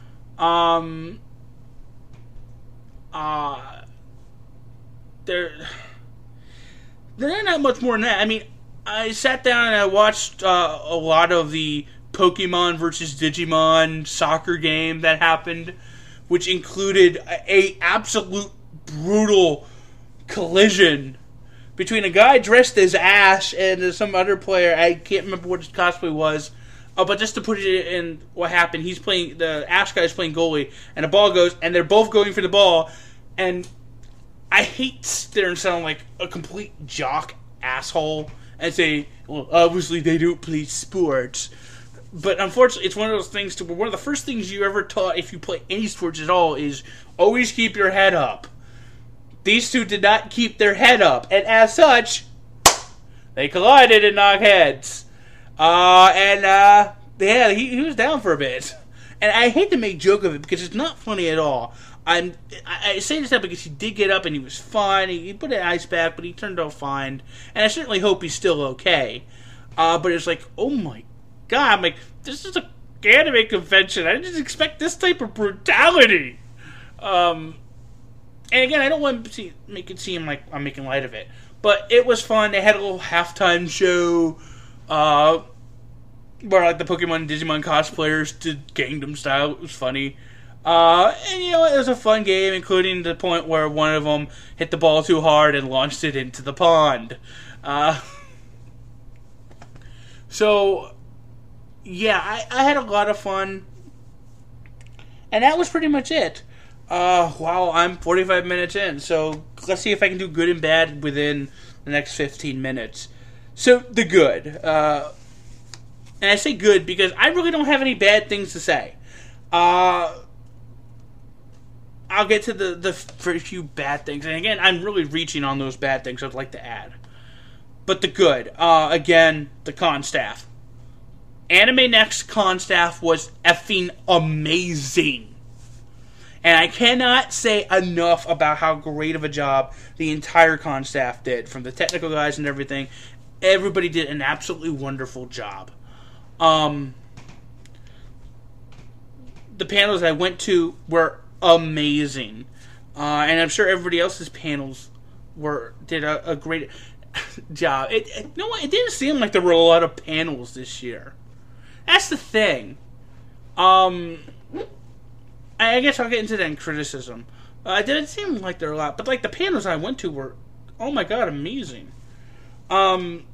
S6: Um, uh, there, there's not much more than that. I mean, I sat down and I watched uh, a lot of the Pokemon versus Digimon soccer game that happened, which included a, a absolute brutal collision between a guy dressed as Ash and some other player. I can't remember what his cosplay was. Oh, but just to put it in what happened, he's playing, the Ash guy's playing goalie, and the ball goes, and they're both going for the ball, and I hate there and sound like a complete jock asshole and say, well, obviously they don't play sports. But unfortunately, it's one of those things to where one of the first things you ever taught if you play any sports at all is always keep your head up. These two did not keep their head up, and as such, they collided and knocked heads. Uh, and, uh, yeah, he, he was down for a bit. And I hate to make joke of it because it's not funny at all. I'm, I, I say this now because he did get up and he was fine. He, he put an ice back, but he turned out fine. And I certainly hope he's still okay. Uh, but it's like, oh my god, I'm like, this is a anime convention. I didn't expect this type of brutality. Um, and again, I don't want to see, make it seem like I'm making light of it. But it was fun. They had a little halftime show. Uh, where like the Pokemon and Digimon cosplayers did Gangnam Style. It was funny. Uh, and you know, it was a fun game, including the point where one of them hit the ball too hard and launched it into the pond. Uh, so, yeah, I, I had a lot of fun. And that was pretty much it. Uh, wow, I'm forty-five minutes in, so let's see if I can do good and bad within the next fifteen minutes. So, the good. Uh, and I say good because I really don't have any bad things to say. Uh, I'll get to the, the very few bad things. And again, I'm really reaching on those bad things I'd like to add. But the good. Uh, again, the con staff. Anime Next con staff was effing amazing. And I cannot say enough about how great of a job the entire con staff did. From the technical guys and everything. Everybody did an absolutely wonderful job. Um, the panels I went to were amazing. Uh, and I'm sure everybody else's panels were did a, a great job. It, it, you know what? It didn't seem like there were a lot of panels this year. That's the thing. Um, I guess I'll get into that in criticism. Uh, it didn't seem like there were a lot. But like the panels I went to were, oh my god, amazing. Um...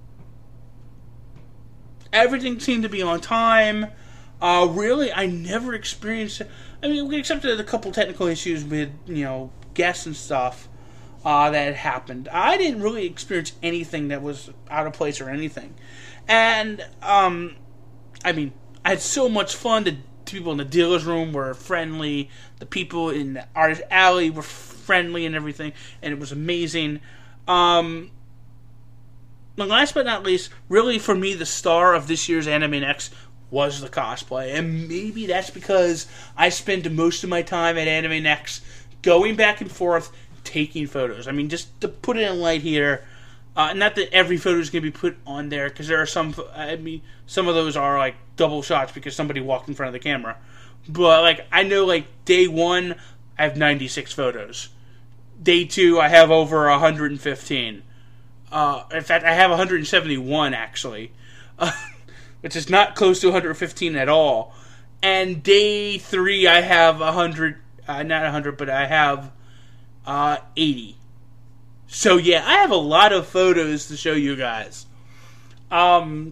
S6: Everything seemed to be on time. Uh, really, I never experienced... I mean, we accepted a couple technical issues with, you know, guests and stuff uh, that had happened. I didn't really experience anything that was out of place or anything. And, um, I mean, I had so much fun. The people in the dealer's room were friendly. The people in the artist alley were friendly and everything. And it was amazing. Um... And last but not least, really for me, the star of this year's Anime Next was the cosplay. And maybe that's because I spend most of my time at Anime Next going back and forth, taking photos. I mean, just to put it in light here, uh, not that every photo is going to be put on there, because there are some, I mean, some of those are like double shots because somebody walked in front of the camera. But, like, I know, like, day one, I have ninety-six photos. Day two, I have over one hundred fifteen. Uh, in fact, I have one hundred seventy-one, actually, uh, which is not close to one hundred fifteen at all. And day three, I have one hundred, uh, not one hundred, but I have uh, eighty. So, yeah, I have a lot of photos to show you guys. Um,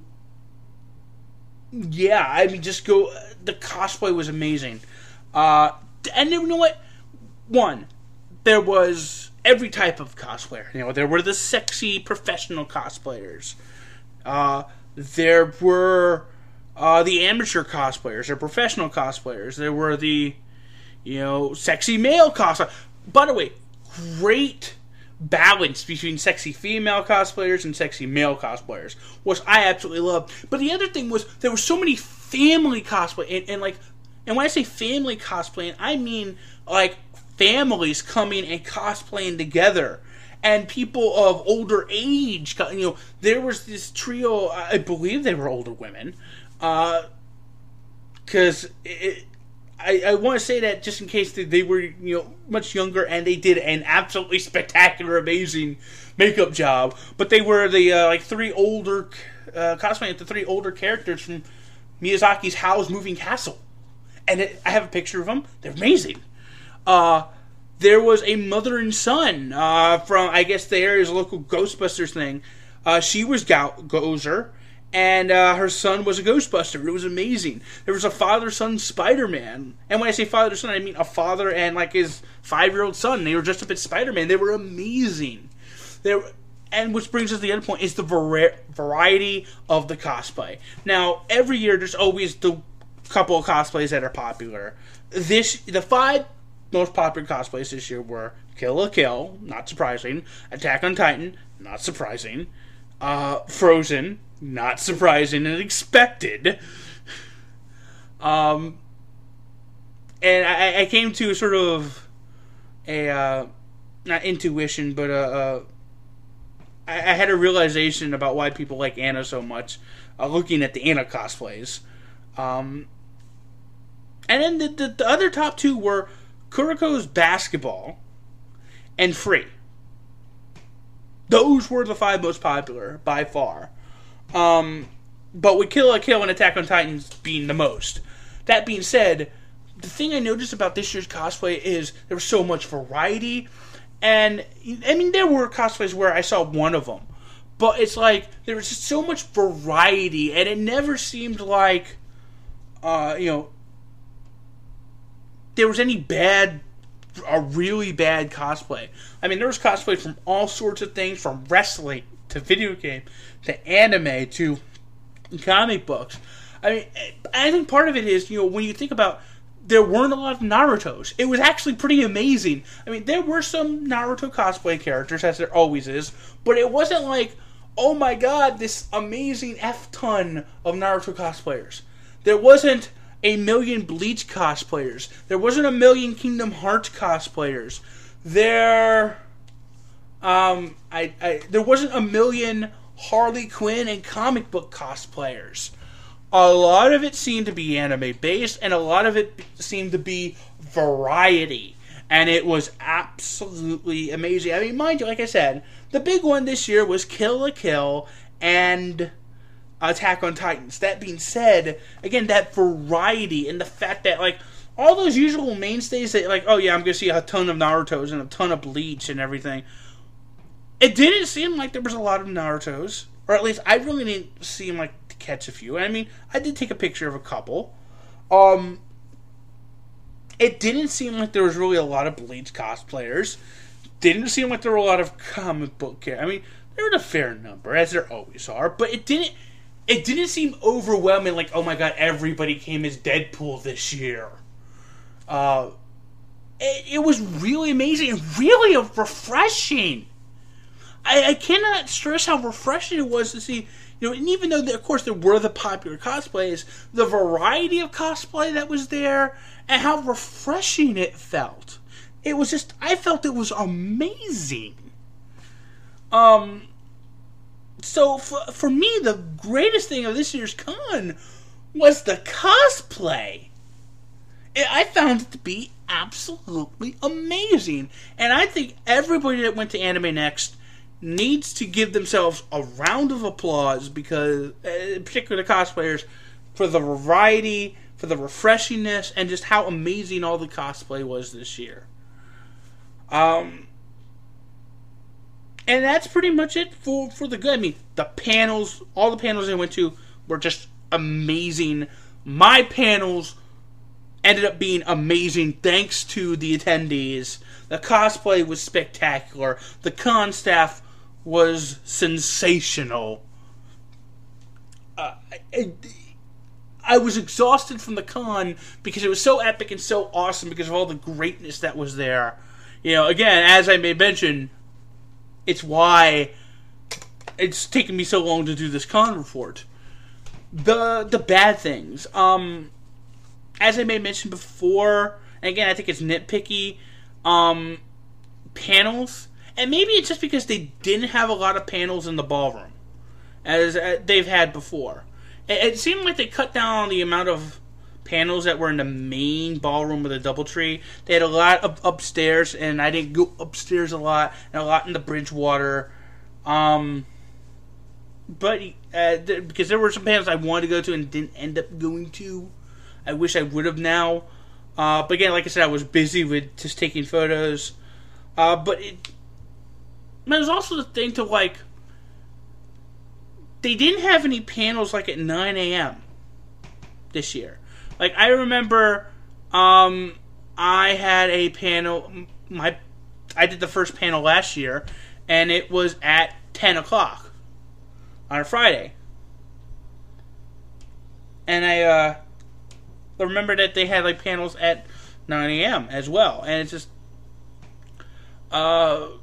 S6: yeah, I mean, just go, the cosplay was amazing. Uh, and you know what? One, there was... every type of cosplayer. You know, there were the sexy professional cosplayers. Uh, there were uh, the amateur cosplayers or professional cosplayers. There were the, you know, sexy male cosplayers. By the way, great balance between sexy female cosplayers and sexy male cosplayers, which I absolutely loved. But the other thing was there were so many family cosplay, and, and like, and when I say family cosplaying, I mean like families coming and cosplaying together, and people of older age. You know, there was this trio. I believe they were older women, because uh, I, I want to say that just in case they, they were, you know, much younger, and they did an absolutely spectacular, amazing makeup job. But they were the uh, like three older uh, cosplaying the three older characters from Miyazaki's Howl's Moving Castle, and it, I have a picture of them. They're amazing. Uh, there was a mother and son uh, from, I guess, the area's local Ghostbusters thing. Uh, she was Go- Gozer, and uh, her son was a Ghostbuster. It was amazing. There was a father-son Spider-Man. And when I say father-son, I mean a father and like his five-year-old son. They were dressed up as Spider-Man. They were amazing. They were, and which brings us to the other point, is the vari- variety of the cosplay. Now, every year there's always the couple of cosplays that are popular. This The five most popular cosplays this year were Kill la Kill, not surprising. Attack on Titan, not surprising. Uh, Frozen, not surprising and expected. Um, and I, I came to sort of a, uh, not intuition, but a, a I, I had a realization about why people like Anna so much, uh, looking at the Anna cosplays. Um, and then the, the, the other top two were Kuroko's Basketball and Free. Those were the five most popular, by far. Um, but with Kill la Kill and Attack on Titans being the most. That being said, the thing I noticed about this year's cosplay is there was so much variety. And, I mean, there were cosplays where I saw one of them. But it's like, there was just so much variety. And it never seemed like, uh, you know, there was any bad, a really bad cosplay. I mean, there was cosplay from all sorts of things, from wrestling to video game to anime to comic books. I mean, I think part of it is, you know, when you think about, there weren't a lot of Narutos. It was actually pretty amazing. I mean, there were some Naruto cosplay characters, as there always is, but it wasn't like, oh my god, this amazing F-ton of Naruto cosplayers. There wasn't a million Bleach cosplayers. There wasn't a million Kingdom Hearts cosplayers. There, um, I, I, there wasn't a million Harley Quinn and comic book cosplayers. A lot of it seemed to be anime-based, and a lot of it seemed to be variety. And it was absolutely amazing. I mean, mind you, like I said, the big one this year was Kill la Kill and Attack on Titans. That being said, again, that variety and the fact that, like, all those usual mainstays that, like, oh yeah, I'm going to see a ton of Narutos and a ton of Bleach and everything. It didn't seem like there was a lot of Narutos. Or at least, I really didn't seem like to catch a few. I mean, I did take a picture of a couple. Um, it didn't seem like there was really a lot of Bleach cosplayers. Didn't seem like there were a lot of comic book characters. I mean, there were a fair number, as there always are. But it didn't... It didn't seem overwhelming, like, oh my god, everybody came as Deadpool this year. Uh, it, it was really amazing and really refreshing. I, I cannot stress how refreshing it was to see, you know, and even though, of course, there were the popular cosplays, the variety of cosplay that was there, and how refreshing it felt. It was just, I felt it was amazing. Um... So, for, for me, the greatest thing of this year's con was the cosplay. I found it to be absolutely amazing. And I think everybody that went to Anime Next needs to give themselves a round of applause, because, uh, particularly the cosplayers, for the variety, for the refreshingness, and just how amazing all the cosplay was this year. Um... And that's pretty much it for, for the good. I mean, the panels, all the panels I went to were just amazing. My panels ended up being amazing thanks to the attendees. The cosplay was spectacular. The con staff was sensational. Uh, I, I was exhausted from the con because it was so epic and so awesome because of all the greatness that was there. You know, again, as I may mention, it's why it's taken me so long to do this con report. The the bad things. Um, as I may mention before, and again, I think it's nitpicky, um, panels. And maybe it's just because they didn't have a lot of panels in the ballroom, as uh, they've had before. It, it seemed like they cut down on the amount of panels that were in the main ballroom with a DoubleTree. They had a lot up upstairs, and I didn't go upstairs a lot, and a lot in the Bridgewater. Um, but uh, th- because there were some panels I wanted to go to and didn't end up going to. I wish I would have now. Uh, but again, like I said, I was busy with just taking photos. Uh, but it, there's also the thing to, like, they didn't have any panels, like, at nine a.m. this year. Like, I remember um, I had a panel, my I did the first panel last year, and it was at ten o'clock on a Friday. And I uh, remember that they had, like, panels at nine a.m. as well. And it's just... Uh,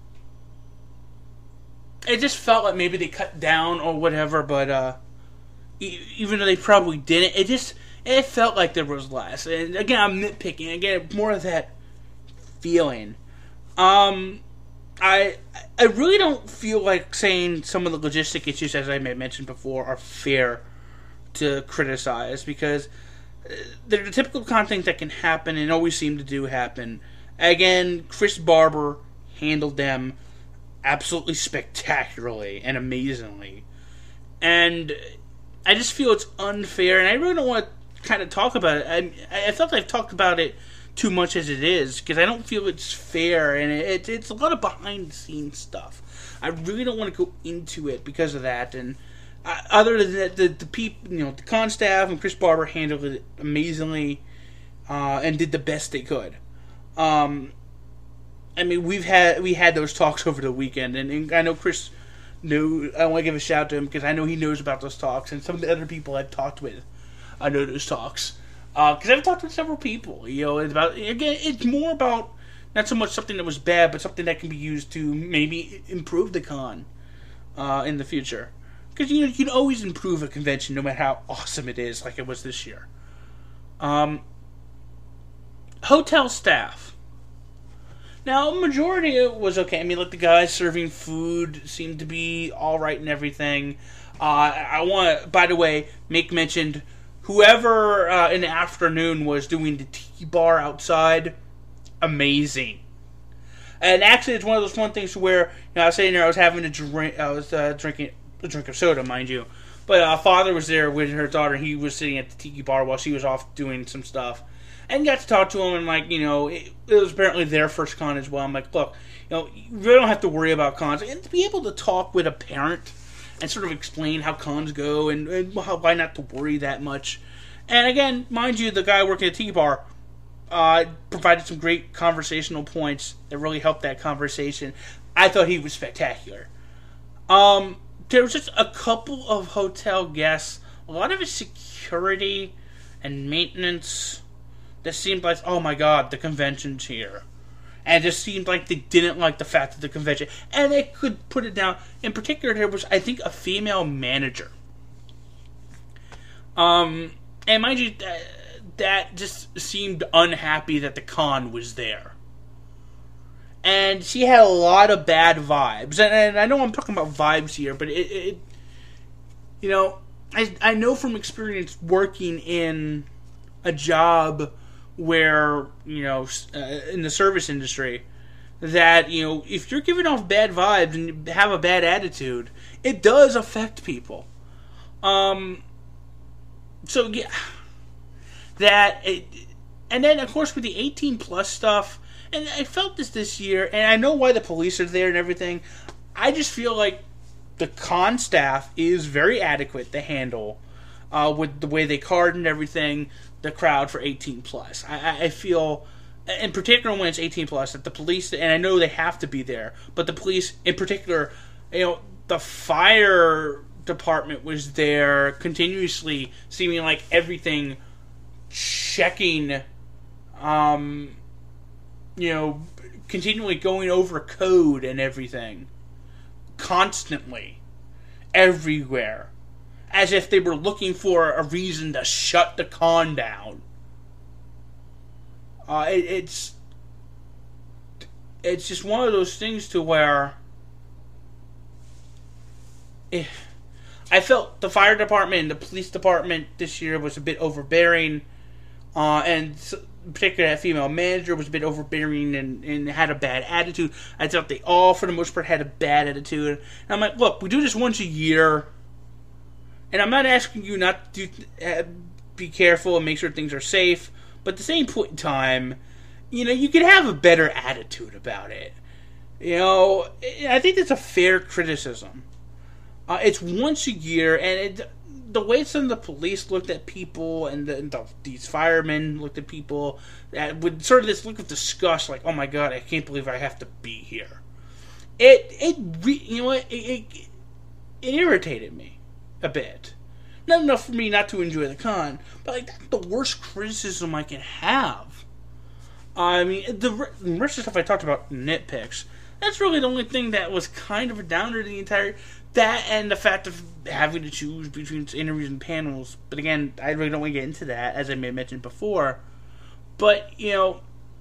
S6: it just felt like maybe they cut down or whatever, but uh, e- even though they probably didn't, it just it felt like there was less. And again, I'm nitpicking. Again, more of that feeling. Um, I I really don't feel like saying some of the logistic issues, as I may have mentioned before, are fair to criticize, because they're the typical kind of things that can happen and always seem to do happen. Again, Chris Barber handled them absolutely spectacularly and amazingly. And I just feel it's unfair, and I really don't want to kind of talk about it. I, I felt like I've talked about it too much as it is, because I don't feel it's fair, and it, it's a lot of behind-the-scenes stuff. I really don't want to go into it because of that, and uh, other than that, the, the people, you know, the con staff and Chris Barber handled it amazingly uh, and did the best they could. Um, I mean, we've had we had those talks over the weekend, and, and I know Chris knew. I want to give a shout out to him because I know he knows about those talks, and some of the other people I've talked with, I know those talks because uh, I've talked with several people. You know, it's about again, it's more about not so much something that was bad, but something that can be used to maybe improve the con uh, in the future. Because you know, you can always improve a convention, no matter how awesome it is, like it was this year. Um. Hotel staff. Now, a majority of it was okay. I mean, like, the guys serving food seemed to be all right and everything. Uh, I want to, by the way, make mention, whoever uh, in the afternoon was doing the tiki bar outside, amazing. And actually, it's one of those fun things where, you know, I was sitting there, I was having a drink, I was uh, drinking a drink of soda, mind you. But uh, father was there with her daughter, and he was sitting at the tiki bar while she was off doing some stuff. And got to talk to him, and, like, you know, it, it was apparently their first con as well. I'm like, look, you know, you really don't have to worry about cons. And to be able to talk with a parent and sort of explain how cons go and, and how, why not to worry that much. And again, mind you, the guy working at the Tiki Bar uh, provided some great conversational points that really helped that conversation. I thought he was spectacular. Um, there was just a couple of hotel guests, a lot of his security and maintenance that seemed like, oh my god, the convention's here. And it just seemed like they didn't like the fact that the convention... And they could put it down. In particular, there was, I think, a female manager. Um, and mind you, that, that just seemed unhappy that the con was there. And she had a lot of bad vibes. And, and I know I'm talking about vibes here, but it... it you know, I, I know from experience working in a job where, you know, uh, in the service industry, that, you know, if you're giving off bad vibes and have a bad attitude, it does affect people. Um, so, yeah, that, it, and then, of course, with the eighteen plus stuff, and I felt this this year, and I know why the police are there and everything, I just feel like the con staff is very adequate to handle, uh, with the way they card and everything, the crowd for eighteen plus. I, I feel, in particular when it's eighteen plus, that the police, and I know they have to be there, but the police in particular, you know, the fire department was there continuously, seeming like everything, checking, um, you know, continually going over code and everything, constantly, everywhere. As if they were looking for a reason to shut the con down. Uh, it, it's it's just one of those things to where if, I felt the fire department and the police department this year was a bit overbearing, uh, and particularly that female manager was a bit overbearing and, and had a bad attitude. I thought they all, for the most part, had a bad attitude. And I'm like, look, we do this once a year. And I'm not asking you not to uh, be careful and make sure things are safe, But at the same point in time, you know, you could have a better attitude about it. You know, I think that's a fair criticism. Uh, it's once a year, and it, the way some of the police looked at people, and, the, and the, these firemen looked at people, that with sort of this look of disgust, like, oh my god, I can't believe I have to be here. It, it, re, you know what, it, it, it irritated me a bit. Not enough for me not to enjoy the con, but like that's the worst criticism I can have. I mean, the, the rest of the stuff I talked about, nitpicks, that's really the only thing that was kind of a downer to the entire... That and the fact of having to choose between interviews and panels. But again, I really don't want to get into that, as I may have mentioned before. But, you know...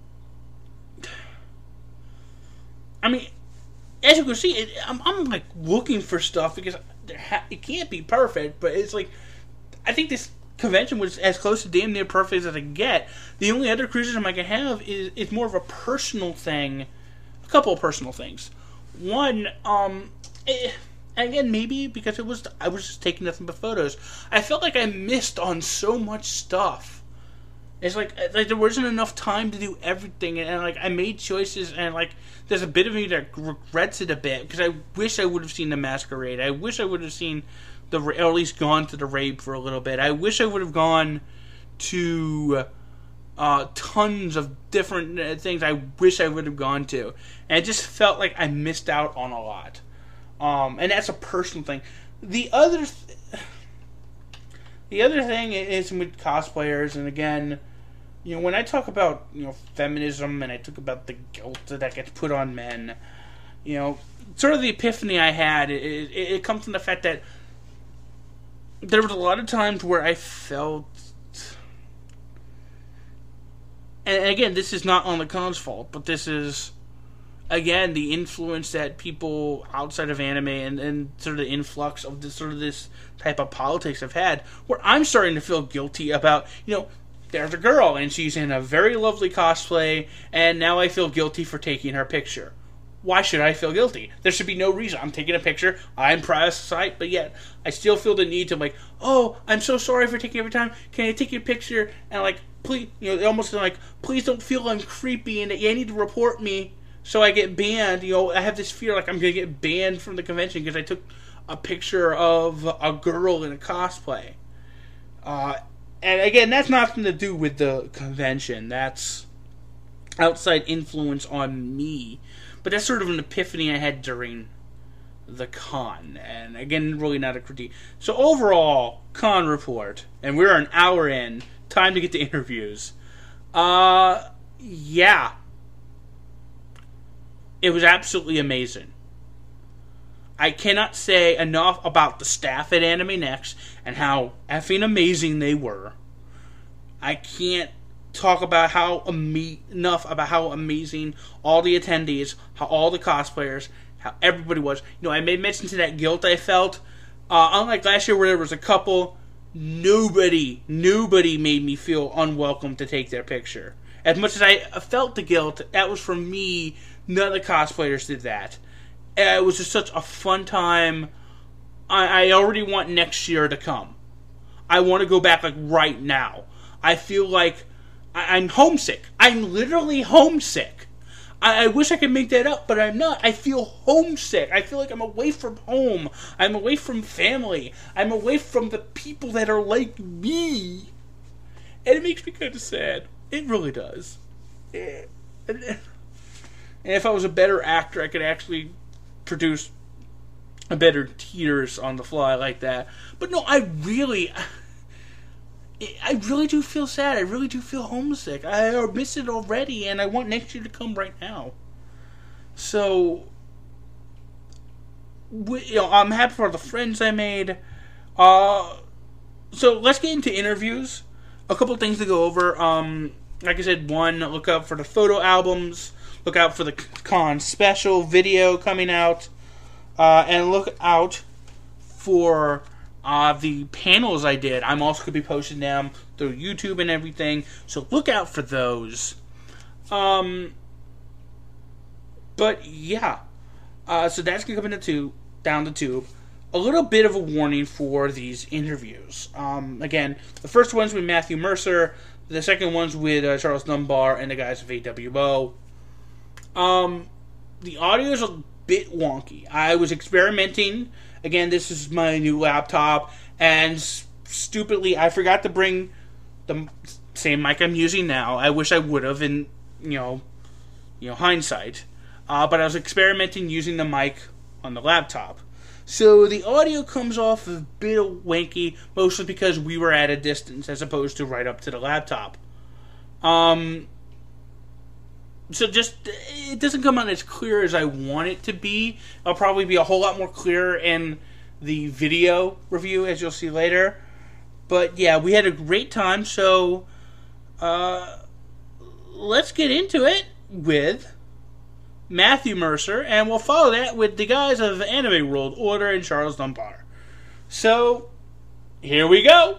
S6: I mean, as you can see, it, I'm, I'm like looking for stuff because there ha- it can't be perfect, but it's like... I think this convention was as close to damn near perfect as I can get. The only other criticism I can have is, is more of a personal thing. A couple of personal things. One, um... It, again, maybe because it was I was just taking nothing but photos. I felt like I missed on so much stuff. It's like like there wasn't enough time to do everything, and, and like I made choices, and like there's a bit of me that regrets it a bit because I wish I would have seen the masquerade. I wish I would have seen the or at least gone to the raid for a little bit. I wish I would have gone to uh, tons of different things. I wish I would have gone to, and it just felt like I missed out on a lot. Um, and that's a personal thing. The other, th- the other thing is with cosplayers, and again, you know, when I talk about you know feminism and I talk about the guilt that gets put on men, you know, sort of the epiphany I had, it, it, it comes from the fact that there was a lot of times where I felt, and again, this is not on the con's fault, but this is. Again, the influence that people outside of anime and, and sort of the influx of this sort of this type of politics have had, where I'm starting to feel guilty about, you know, there's a girl and she's in a very lovely cosplay, and now I feel guilty for taking her picture. Why should I feel guilty? There should be no reason. I'm taking a picture, I'm proud of society, but yet I still feel the need to like, oh, I'm so sorry for taking every time. Can I take your picture? And like, please, you know, almost like, please don't feel I'm creepy and that you need to report me. So I get banned, you know, I have this fear like I'm going to get banned from the convention because I took a picture of a girl in a cosplay. Uh, and again, that's nothing to do with the convention. That's outside influence on me. But that's sort of an epiphany I had during the con. And again, really not a critique. So overall, con report. And we're an hour in. Time to get to interviews. Uh, yeah. It was absolutely amazing. I cannot say enough about the staff at Anime Next and how effing amazing they were. I can't talk about how ama- enough about how amazing all the attendees, how all the cosplayers, how everybody was. You know, I made mention to that guilt I felt. Uh, unlike last year where there was a couple, nobody, nobody made me feel unwelcome to take their picture. As much as I felt the guilt, that was from me. None of the cosplayers did that. It was just such a fun time. I, I already want next year to come. I want to go back like right now. I feel like I, I'm homesick. I'm literally homesick. I, I wish I could make that up, but I'm not. I feel homesick. I feel like I'm away from home. I'm away from family. I'm away from the people that are like me. And it makes me kind of sad. It really does. And if I was a better actor, I could actually produce a better tears on the fly like that. But no, I really, I really do feel sad. I really do feel homesick. I miss it already, and I want next year to come right now. So, you know, I'm happy for the friends I made. Uh, so let's get into interviews. A couple things to go over. Um, like I said, one, look out for the photo albums. Look out for the con special video coming out. Uh, and look out for uh, the panels I did. I'm also going to be posting them through YouTube and everything. So look out for those. Um, but yeah. Uh, so that's going to come into down the tube. A little bit of a warning for these interviews. Um, again, the first one's with Matthew Mercer. The second one's with uh, Charles Dunbar and the guys of A W O. Um, the audio is a bit wonky. I was experimenting. Again, this is my new laptop, and s- stupidly, I forgot to bring the same mic I'm using now. I wish I would have, in you know, you know, hindsight. Uh, but I was experimenting using the mic on the laptop. So the audio comes off a bit wanky, mostly because we were at a distance as opposed to right up to the laptop. Um, so just, it doesn't come out as clear as I want it to be. It'll probably be a whole lot more clear in the video review, as you'll see later. But yeah, we had a great time, so uh, let's get into it with Matthew Mercer, and we'll follow that with the guys of Anime World Order and Charles Dunbar. So, here we go!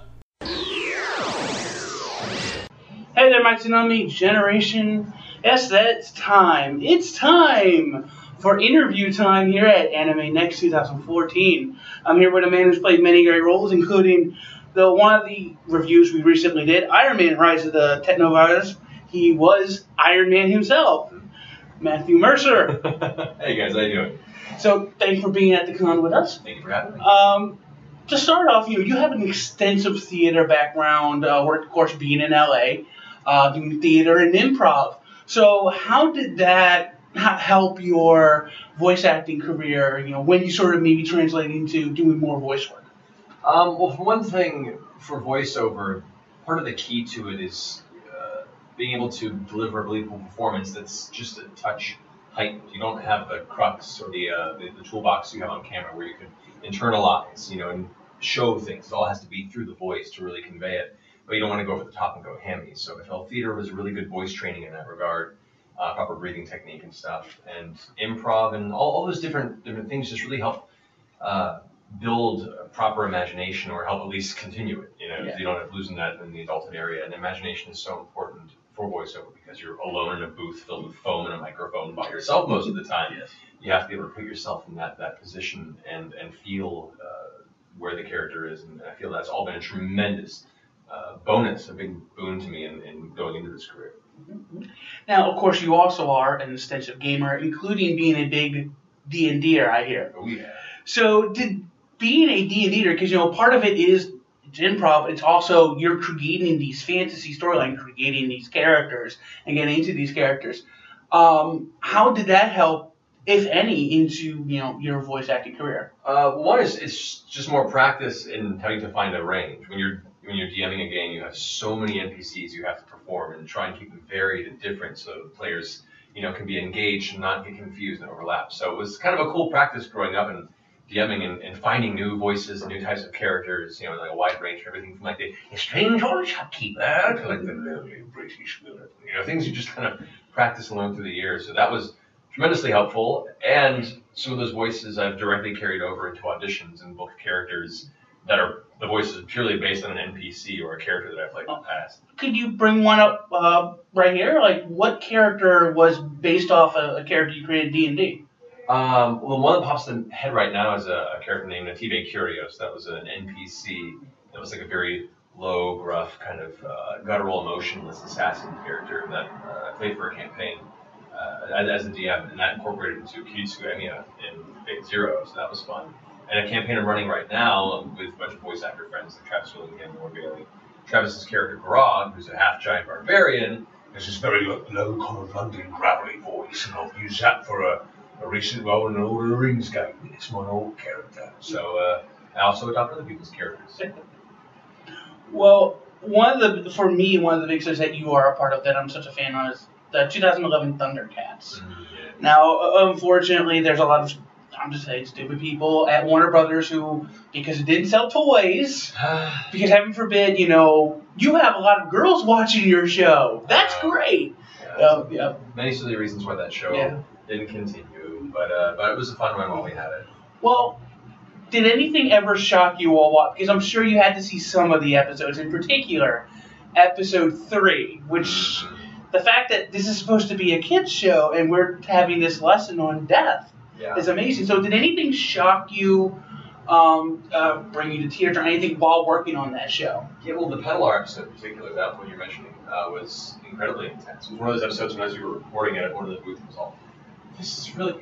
S6: Hey there, my Tsunami Generation. Yes, that's time. It's time for interview time here at Anime Next twenty fourteen. I'm here with a man who's played many great roles, including the one of the reviews we recently did, Iron Man Rise of the Technovirus. He was Iron Man himself. Matthew Mercer.
S7: Hey guys, how you doing?
S6: So, thanks for being at the con with us.
S7: Thank you for having me.
S6: Um, to start off, you you have an extensive theater background, uh, worked, of course, being in L A, uh, doing theater and improv. So, how did that ha- help your voice acting career, you know, when you sort of maybe translate into doing more voice work?
S7: Um, well, for one thing, for voiceover, part of the key to it is being able to deliver a believable performance that's just a touch heightened. You don't have the crux or the, uh, the the toolbox you have on camera where you can internalize, you know, and show things. It all has to be through the voice to really convey it. But you don't want to go over the top and go hammy. So I felt theater was really good voice training in that regard, uh, proper breathing technique and stuff, and improv and all, all those different different things just really help uh, build a proper imagination, or help at least continue it. You know,
S6: Yeah.
S7: you don't end up losing that in the adulthood area. And imagination is so important for voiceover because you're alone in a booth filled with foam and a microphone by yourself most of the time.
S6: Yes.
S7: You have to be able to put yourself in that, that position and, and feel uh, where the character is. And I feel that's all been a tremendous uh, bonus, a big boon to me in, in going into this career.
S6: Now, of course, you also are an extensive gamer, including being a big D and D-er, I hear.
S7: Oh, yeah.
S6: So, did being a D and D-er, because, you know, part of it is it's improv, it's also you're creating these fantasy storylines, creating these characters, and getting into these characters. Um, how did that help, if any, into, you know, your voice acting career?
S7: Uh, one is it's just more practice in having to find a range. When you're when you're DMing a game, you have so many N P Cs you have to perform and try and keep them varied and different so players, you know, can be engaged and not get confused and overlap. So it was kind of a cool practice growing up and DMing and, and finding new voices and new types of characters, you know, like a wide range from everything from like the strange old shopkeeper to like the lovely British villain. You know, things you just kind of practice and learn through the years. So that was tremendously helpful. And some of those voices I've directly carried over into auditions and booked characters that are the voices purely based on an N P C or a character that I've played in the past.
S6: Could you bring one up uh, right here? Like, what character was based off a, a character you created D and D?
S7: Um, well, the one that pops in the head right now is a, a character named Natibe Curios. That was an N P C that was like a very low, gruff, kind of uh, guttural, emotionless assassin character that uh, I played for a campaign uh, as, as a D M, and that incorporated into Kiritsugu Emiya in Fate Zero, so that was fun. And a campaign I'm running right now with a bunch of voice actor friends like Travis Willingham and Laura Bailey. Travis's character Grog, who's a half-giant barbarian, has this very low, low kind of London gravelly voice, and I've used that for a a recent role in an Lord of the Rings game. It's my old character. So uh, I also adopt other people's characters.
S6: Well, one of the, for me, one of the big shows that you are a part of that I'm such a fan of is the two thousand eleven Thundercats.
S7: Mm, yeah.
S6: Now, unfortunately, there's a lot of, I'm just saying, stupid people at Warner Brothers who, because it didn't sell toys, because heaven forbid, you know, you have a lot of girls watching your show. That's
S7: Wow.
S6: great.
S7: Yeah,
S6: Uh, yeah.
S7: Many silly reasons why that show
S6: Yeah.
S7: didn't continue, but uh, but it was a fun run while we had it.
S6: Well, did anything ever shock you all? What? Because I'm sure you had to see some of the episodes, in particular, episode three, which the fact that this is supposed to be a kids show and we're having this lesson on death
S7: Yeah.
S6: is amazing. So, did anything shock you um, uh, bring you to tears or anything while working on that show?
S7: Yeah, well, the Pedalar episode in particular, that one you're mentioning, uh, was incredibly intense. It was one of those episodes when as we were recording it at one of the booths, it was all, this is really,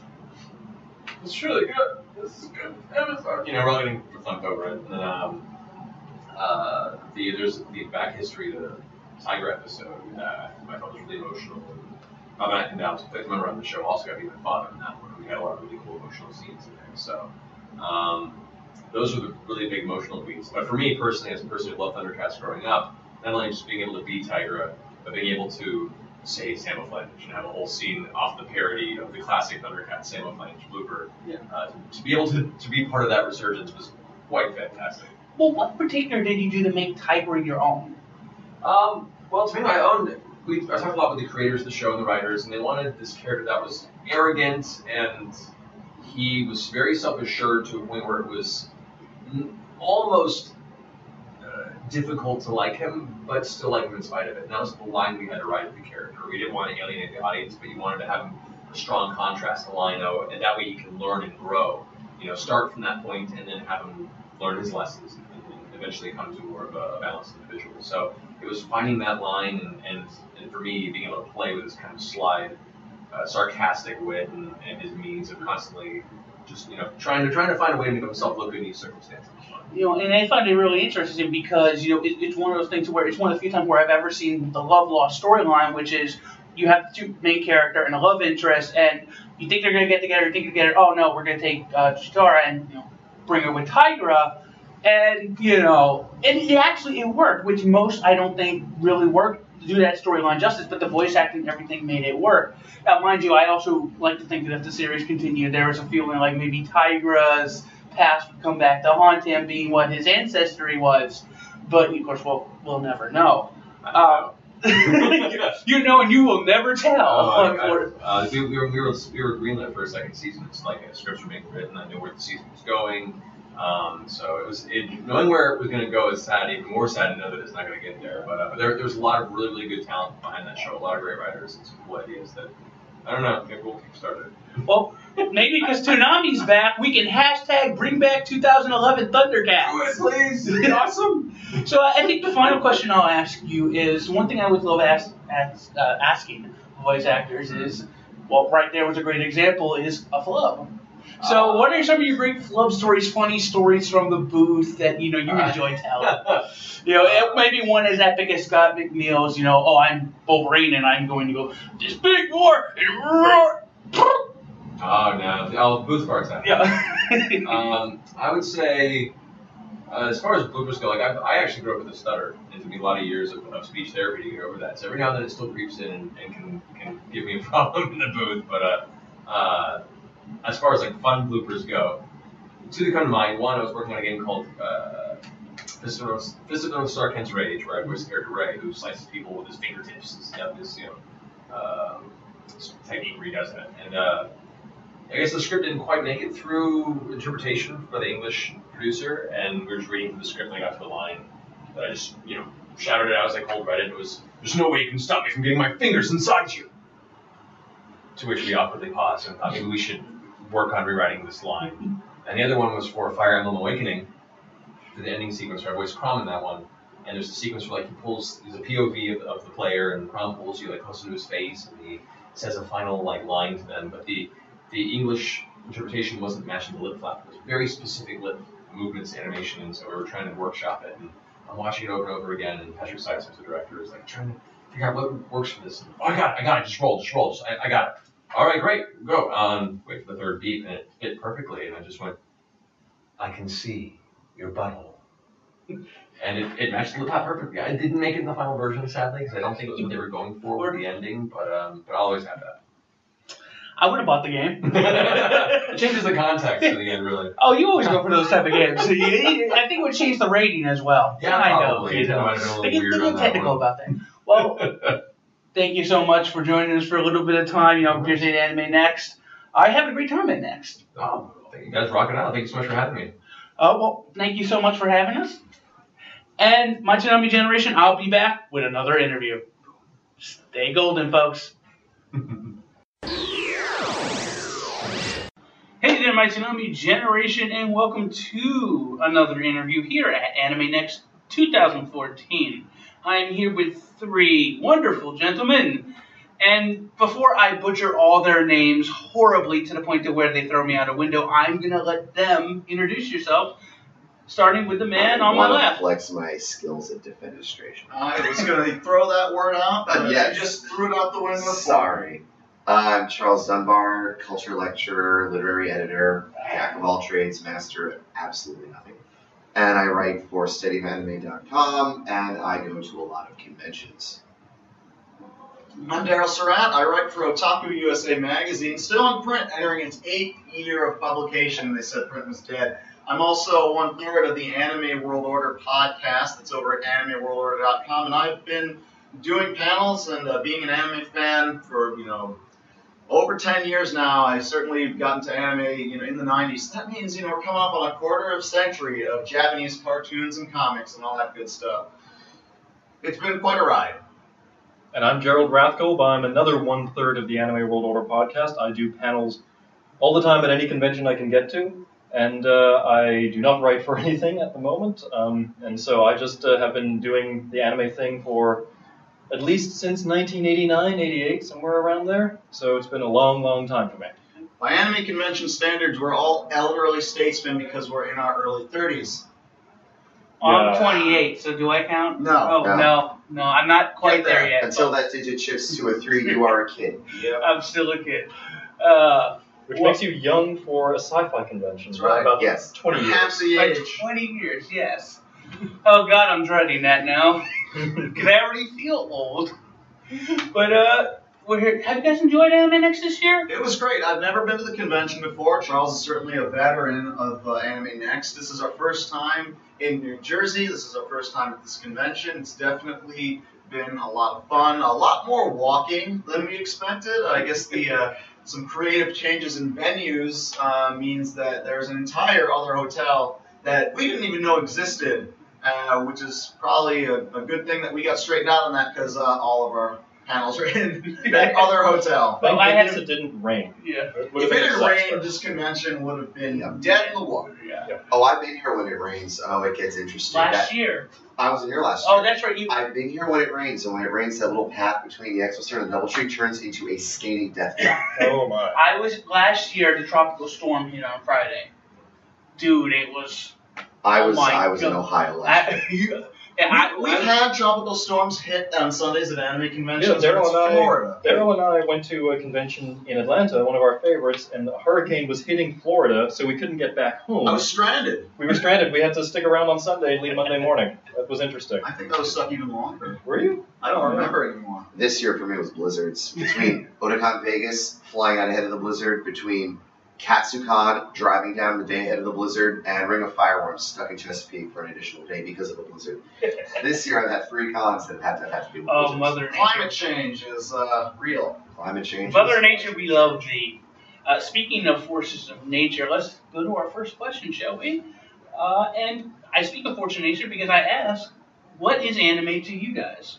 S7: this is really good. This is good. You know, we're all getting thumped over it. And then, um, uh, the, there's the back history of the Tiger episode, uh, I thought was really emotional. I'm not in doubt. I remember on the show also got even fun in that one. We had a lot of really cool emotional scenes in there. So, um, those are the really big emotional beats. But for me personally, as a person who loved Thundercats growing up, not only just being able to be Tigra, but being able to say Sam Flange and have a whole scene off the parody of the classic Thundercats Sam Flange blooper.
S6: Yeah.
S7: Uh, to, to be able to, to be part of that resurgence was quite fantastic.
S6: Well, what particular did you do to make Tigra your own?
S7: Um, well, to me, my own, we, I talked a lot with the creators of the show and the writers, and they wanted this character that was arrogant, and he was very self-assured to a point where it was almost uh, difficult to like him, but still like him in spite of it. And that was the line we had to write with the character. We didn't want to alienate the audience, but you wanted to have a strong contrast to Lino, and that way he can learn and grow. You know, start from that point and then have him learn his lessons and, and eventually come to more of a balanced individual. So it was finding that line and, and, and for me, being able to play with this kind of sly, uh, sarcastic wit and, and his means of constantly just, you know, trying to trying to find a way to make himself look good in these circumstances.
S6: You know, and I find it really interesting because, you know, it, it's one of those things where it's one of the few times where I've ever seen the love lost storyline, which is you have the two main character and a love interest, and you think they're going to get together, you think together, oh no, we're going to take uh, Chitara and, you know, bring her with Tigra, and, you know, and it actually, it worked, which most, I don't think, really worked to do that storyline justice, but the voice acting and everything made it work. Now, mind you, I also like to think that if the series continued, there was a feeling like maybe Tigra's past would come back to haunt him, being what his ancestry was, but, of course, we'll, we'll never know. Uh, you know, and you will never tell.
S7: Oh, God. Uh, we, we, were, we, were, we were greenlit for a second season. It's like a scripts were being written. I knew where the season was going. Um, so it was it, knowing where it was going to go is sad. Even more sad to know that it's not going to get there. But uh, there, there's a lot of really, really good talent behind that show. A lot of great writers and some cool ideas that, I don't know, maybe we'll kickstart it.
S6: Well, maybe because Toonami's back, we can hashtag bring back two thousand eleven Thundercats.
S7: Do it, please. It'd be awesome.
S6: So uh, I think the final question I'll ask you is, one thing I would love ask, ask, uh, asking voice actors is, well, right there was a great example, is a flub. So uh, what are some of your great flub stories, funny stories from the booth that, you know, you uh, enjoy telling? You know, maybe one as epic as Scott McNeil's, you know, oh, I'm Wolverine and I'm going to go, this big war, and roar.
S7: Oh, no. Oh, booth parts.
S6: Yeah.
S7: um, I would say, uh, as far as bloopers go, like I, I actually grew up with a stutter. It took me a lot of years of, of speech therapy to get over that. So every now and then it still creeps in and, and can, can give me a problem in the booth. But uh, uh, as far as like fun bloopers go, two that come to mind. One, I was working on a game called uh, Fist of Sarkhan's Rage, where I voiced the character Ray, who slices people with his fingertips. This, you know, this, you know, um, technique where he does that. And uh, I guess the script didn't quite make it through interpretation for the English producer, and we were just reading the script, and I got to a line that I just, you know, shouted it out as I cold read it. It was, "There's no way you can stop me from getting my fingers inside you." To which we awkwardly paused and thought maybe we should work on rewriting this line. And the other one was for Fire Emblem Awakening, for the ending sequence where I voiced Chrom in that one. And there's a sequence where like he pulls, there's a P O V of, of the player, and Chrom pulls you like close to his face, and he says a final like line to them. But the the English interpretation wasn't matching the lip flap. It was very specific lip movements, animation, and so we were trying to workshop it. And I'm watching it over and over again, and Patrick Sykes, the director, is like trying to figure out what works for this. And, oh, I got it, I got it, just roll, just roll, just, I, I got it. All right, great, go. Um, wait for the third beat, and it fit perfectly, and I just went, I can see your butthole. And it, it matched the lip flap perfectly. I didn't make it in the final version, sadly, because I don't think it was what they were going for with the ending, but um, but I'll always have that.
S6: I would have bought the game.
S7: It changes the context at the end, really.
S6: Oh, you always go for those type of games. I think it would change the rating as well.
S7: Yeah,
S6: I
S7: probably.
S6: know. You know.
S7: Might have been a little
S6: They get,
S7: weird
S6: they
S7: on
S6: get
S7: that
S6: technical
S7: one.
S6: about that. Well, thank you so much for joining us for a little bit of time. You know, Gears eight Anime Next. I had a great time at Next.
S7: Oh, thank you guys for rocking out. Thank you so much for having me.
S6: Uh, well, thank you so much for having us. And my Toonami Generation, I'll be back with another interview. Stay golden, folks. Hey there, my Tsunami generation, and welcome to another interview here at Anime Next twenty fourteen. I am here with three wonderful gentlemen, and before I butcher all their names horribly to the point to where they throw me out a window, I'm going to let them introduce yourself, starting with the man
S8: I
S6: on my
S8: wanna
S6: left.
S8: flex my skills at defenestration.
S9: I was going to throw that word out, but
S8: Yes.
S9: you just threw it out the window.
S8: Sorry. I'm Charles Dunbar, culture lecturer, literary editor, jack of all trades, master of absolutely nothing. And I write for steady anime dot com, and I go to a lot of conventions.
S9: I'm Daryl Surratt. I write for Otaku U S A Magazine, still in print, entering its eighth year of publication. They said print was dead. I'm also one third of the Anime World Order podcast that's over at anime world order dot com, and I've been doing panels and uh, being an anime fan for, you know, over ten years now. I certainly got into anime, you know, in the nineties. That means, you know, we're coming up on a quarter of a century of Japanese cartoons and comics and all that good stuff. It's been quite a ride.
S10: And I'm Gerald Rathgold. I'm another one-third of the Anime World Order podcast. I do panels all the time at any convention I can get to, and uh, I do not write for anything at the moment. Um, and so I just uh, have been doing the anime thing for at least since nineteen eighty-nine, eighty-eight, somewhere around there. So it's been a long, long time for me.
S9: By anime convention standards, we're all elderly statesmen because we're in our early thirties.
S6: I'm
S10: Yeah.
S6: twenty-eight, so do I count?
S9: No.
S6: Oh,
S8: No.
S6: no. No, I'm not quite
S9: Get
S6: there,
S9: there.
S6: yet.
S8: Until that digit shifts to a three, you are a kid.
S9: Yep.
S6: I'm still a kid. Uh,
S10: Which
S6: Well-
S10: makes you young for a sci-fi convention.
S9: That's right.
S10: About
S8: Yes.
S10: twenty years.
S9: Half the
S6: like
S9: age.
S6: twenty years, yes. Oh, God, I'm dreading that now. Because I already feel old. But, uh, we're here. Have you guys enjoyed Anime Next this year?
S9: It was great. I've never been to the convention before. Charles is certainly a veteran of uh, Anime Next. This is our first time in New Jersey. This is our first time at this convention. It's definitely been a lot of fun. A lot more walking than we expected. I guess the uh, some creative changes in venues uh, means that there's an entire other hotel that we didn't even know existed, uh, which is probably a, a good thing that we got straightened out on that because uh, all of our panels are in that other hotel.
S10: Thank
S6: Well, I had
S10: goodness it didn't rain.
S6: Yeah.
S10: It would
S9: If
S10: have
S9: it
S10: been a
S9: had
S10: disaster.
S9: rained, this convention would have been
S8: Yeah.
S9: dead in the water.
S6: Yeah.
S8: Oh, I've been here when it rains. Oh, it gets interesting.
S6: Last
S8: That-
S6: year.
S8: I was in here last year.
S6: Oh, that's right. You.
S8: I've been here when it rains, and when it rains, that little path between the Expo Center and the Doubletree turns into a skating death trap.
S10: Oh my.
S6: I was last year. The tropical storm hit on Friday. Dude, it was.
S8: I
S6: Oh
S8: was
S6: my
S8: I was in
S6: God.
S8: Ohio last year.
S6: I, you, and I,
S9: We've
S6: I-
S9: had tropical storms hit on Sundays at anime
S10: Yeah,
S9: conventions.
S10: Daryl
S9: it's
S10: and I,
S9: Florida.
S10: Daryl and I went to a convention in Atlanta, one of our favorites, and the hurricane was hitting Florida, so we couldn't get back home.
S9: I was stranded.
S10: We were stranded. We had to stick around on Sunday and leave Monday morning. That was interesting.
S9: I think I was stuck even longer.
S10: Were you?
S9: I don't remember anymore.
S8: This year for me was blizzards. Between Otakon Vegas, flying out ahead of the blizzard, between Katsucon, driving down the day ahead of the blizzard, and Ring of Fireworms stuck in Chesapeake for an additional day because of the blizzard. This year I've had three cons that have to have to do with
S6: oh,
S8: blizzards.
S6: Mother Nature.
S9: Climate change is uh, real.
S8: Climate change.
S6: Mother
S8: is-
S6: Nature, we love thee. Uh, speaking of forces of nature, let's go to our first question, shall we? Uh, and I speak of forces of nature because I ask, what is anime to you guys?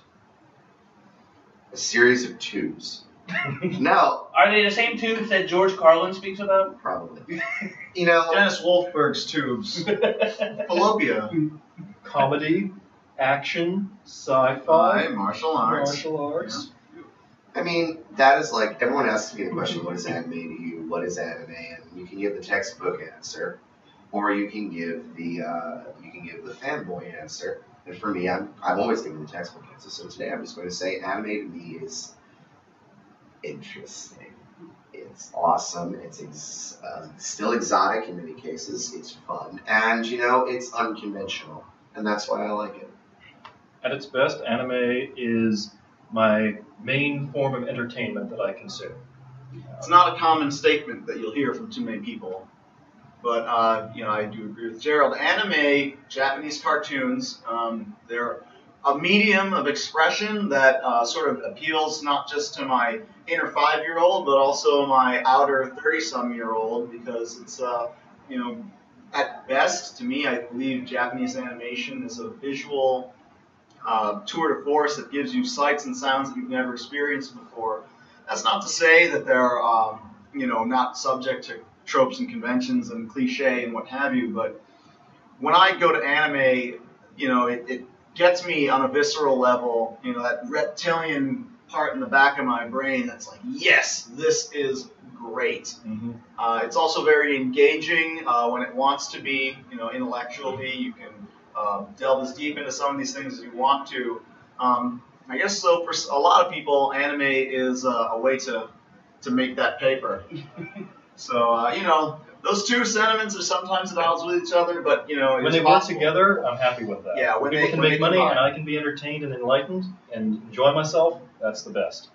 S8: A series of tubes. No,
S6: Are they the same tubes that George Carlin speaks about?
S8: probably. You know,
S9: Dennis Wolfberg's tubes. Fallopian.
S10: Comedy, action,
S9: Five,
S10: sci-fi,
S9: martial arts.
S10: martial arts.
S8: I mean, that is like, everyone asks me the question, what is anime to you? What is anime? And you can give the textbook answer, or you can give the, uh, you can give the fanboy answer. And for me, I'm, I'm always giving the textbook answer. So today I'm just going to say anime to me is interesting. It's awesome. It's ex- uh, still exotic in many cases. It's fun. And, you know, it's unconventional. And that's why I like it.
S10: At its best, anime is my main form of entertainment that I consume.
S9: It's not a common statement that you'll hear from too many people. But, uh, you know, I do agree with Gerald. Anime, Japanese cartoons, um, they're a medium of expression that uh, sort of appeals not just to my inner five-year-old, but also my outer thirty-some-year-old, because it's, uh, you know, at best, to me, I believe Japanese animation is a visual uh, tour de force that gives you sights and sounds that you've never experienced before. That's not to say that they're, um, you know, not subject to tropes and conventions and cliche and what have you. But when I go to anime, you know, it, it gets me on a visceral level, you know, that reptilian part in the back of my brain that's like, yes, this is great.
S10: Mm-hmm.
S9: Uh, it's also very engaging uh, when it wants to be, you know, intellectually. You can uh, delve as deep into some of these things as you want to. Um, I guess so for a lot of people, anime is uh, a way to, to make that paper. So, uh, you know, those two sentiments are sometimes at odds with each other, but, you know,
S10: when
S9: it's
S10: they
S9: possible.
S10: work together, I'm happy with that.
S9: Yeah, when
S10: People
S9: they-
S10: can
S9: when
S10: make
S9: they
S10: money
S9: combine.
S10: and I can be entertained and enlightened and enjoy myself, that's the best.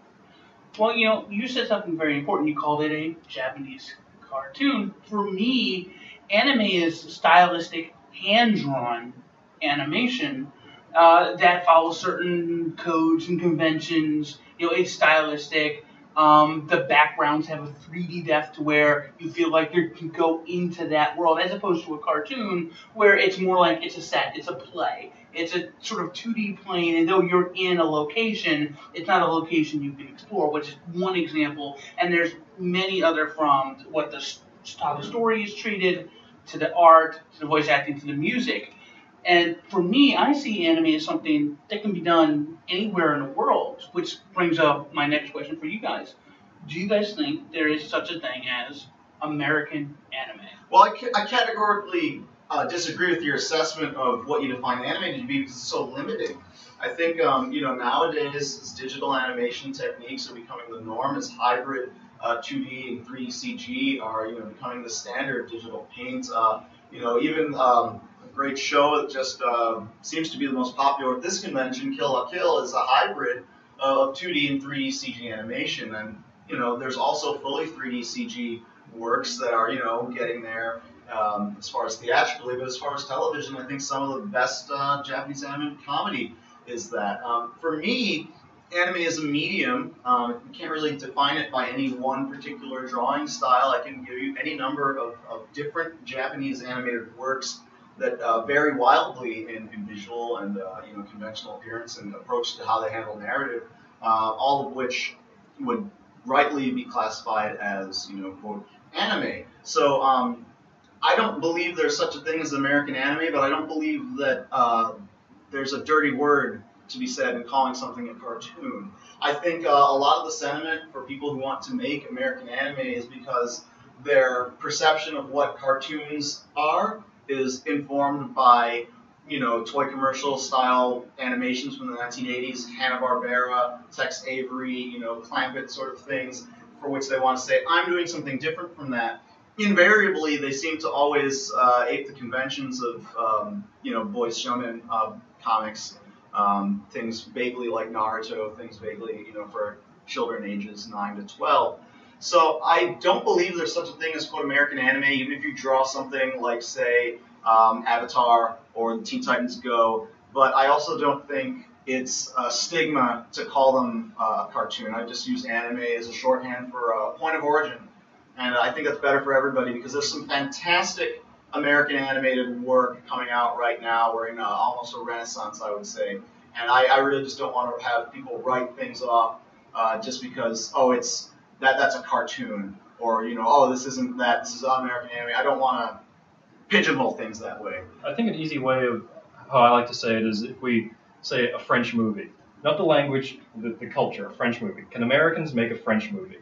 S6: Well, you know, you said something very important. You called it a Japanese cartoon. For me, anime is stylistic, hand-drawn animation uh, that follows certain codes and conventions. You know, it's stylistic. Um, the backgrounds have a three D depth to where you feel like you can go into that world, as opposed to a cartoon where it's more like it's a set, it's a play. It's a sort of two D plane, and though you're in a location, it's not a location you can explore, which is one example. And there's many other, from what the how the story is treated, to the art, to the voice acting, to the music. And for me, I see anime as something that can be done anywhere in the world, which brings up my next question for you guys. Do you guys think there is such a thing as American anime?
S9: Well, I, ca- I categorically uh, disagree with your assessment of what you define anime to be, because it's so limiting. I think, um, you know, nowadays as digital animation techniques are becoming the norm, as hybrid uh, two D and three D C G are, you know, becoming the standard digital paint. Uh, you know, even um, a great show that just uh, seems to be the most popular at this convention, Kill la Kill, is a hybrid of two D and three D C G animation. And, you know, there's also fully three D C G works that are, you know, getting there um, as far as theatrically, but as far as television, I think some of the best uh, Japanese animated comedy is that. Um, for me, anime is a medium. Um, you can't really define it by any one particular drawing style. I can give you any number of, of different Japanese animated works that uh, vary wildly in, in visual and uh, you know, conventional appearance and approach to how they handle narrative, uh, all of which would rightly be classified as, you know, quote, anime. So um, I don't believe there's such a thing as American anime, but I don't believe that uh, there's a dirty word to be said in calling something a cartoon. I think uh, a lot of the sentiment for people who want to make American anime is because their perception of what cartoons are is informed by, you know, toy commercial style animations from the nineteen eighties, Hanna-Barbera, Tex Avery, you know, Clampett sort of things, for which they want to say, I'm doing something different from that. Invariably, they seem to always uh, ape the conventions of, um, you know, boys shonen uh, comics, um, things vaguely like Naruto, things vaguely, you know, for children ages nine to twelve. So I don't believe there's such a thing as, quote, American anime, even if you draw something like, say, um, Avatar or the Teen Titans Go. But I also don't think it's a stigma to call them uh, a cartoon. I just use anime as a shorthand for a point of origin. And I think that's better for everybody, because there's some fantastic American animated work coming out right now. We're in uh, almost a renaissance, I would say. And I, I really just don't want to have people write things off uh, just because, oh, it's that that's a cartoon, or, you know, oh, this isn't that, this is American anime. I don't want to pigeonhole things that way.
S10: I think an easy way of how I like to say it is if we say a French movie, not the language, the, the culture, a French movie. Can Americans make a French movie?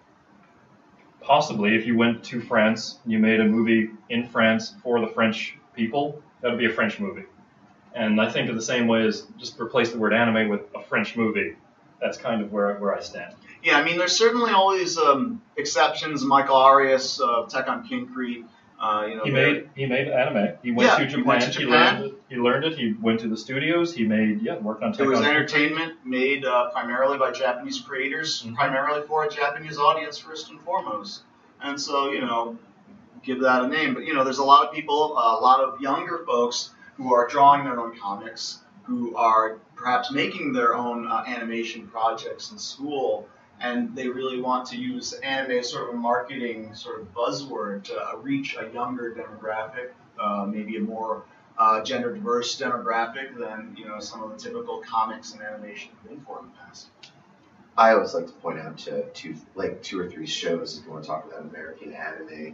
S10: Possibly, if you went to France, you made a movie in France for the French people, that would be a French movie. And I think in the same way as just replace the word anime with a French movie, that's kind of where where I stand.
S9: Yeah, I mean, there's certainly always um, exceptions. Michael Arias of uh, Tech on Kinkreed, uh, you know,
S10: he made he made anime. He went,
S9: yeah,
S10: to Japan.
S9: He went to
S10: He
S9: Japan.
S10: learned it. He learned it. He went to the studios. He made yeah, worked on. Tech
S9: It was
S10: on
S9: entertainment made uh, primarily by Japanese creators,
S10: Mm-hmm.
S9: primarily for a Japanese audience first and foremost. And so, you know, give that a name. But, you know, there's a lot of people, uh, a lot of younger folks who are drawing their own comics, who are perhaps making their own uh, animation projects in school, and they really want to use anime as sort of a marketing sort of buzzword to uh, reach a younger demographic, uh, maybe a more uh, gender diverse demographic than, you know, some of the typical comics and animation have been for in the past.
S8: I always like to point out to two, like two or three shows if you want to talk about American anime.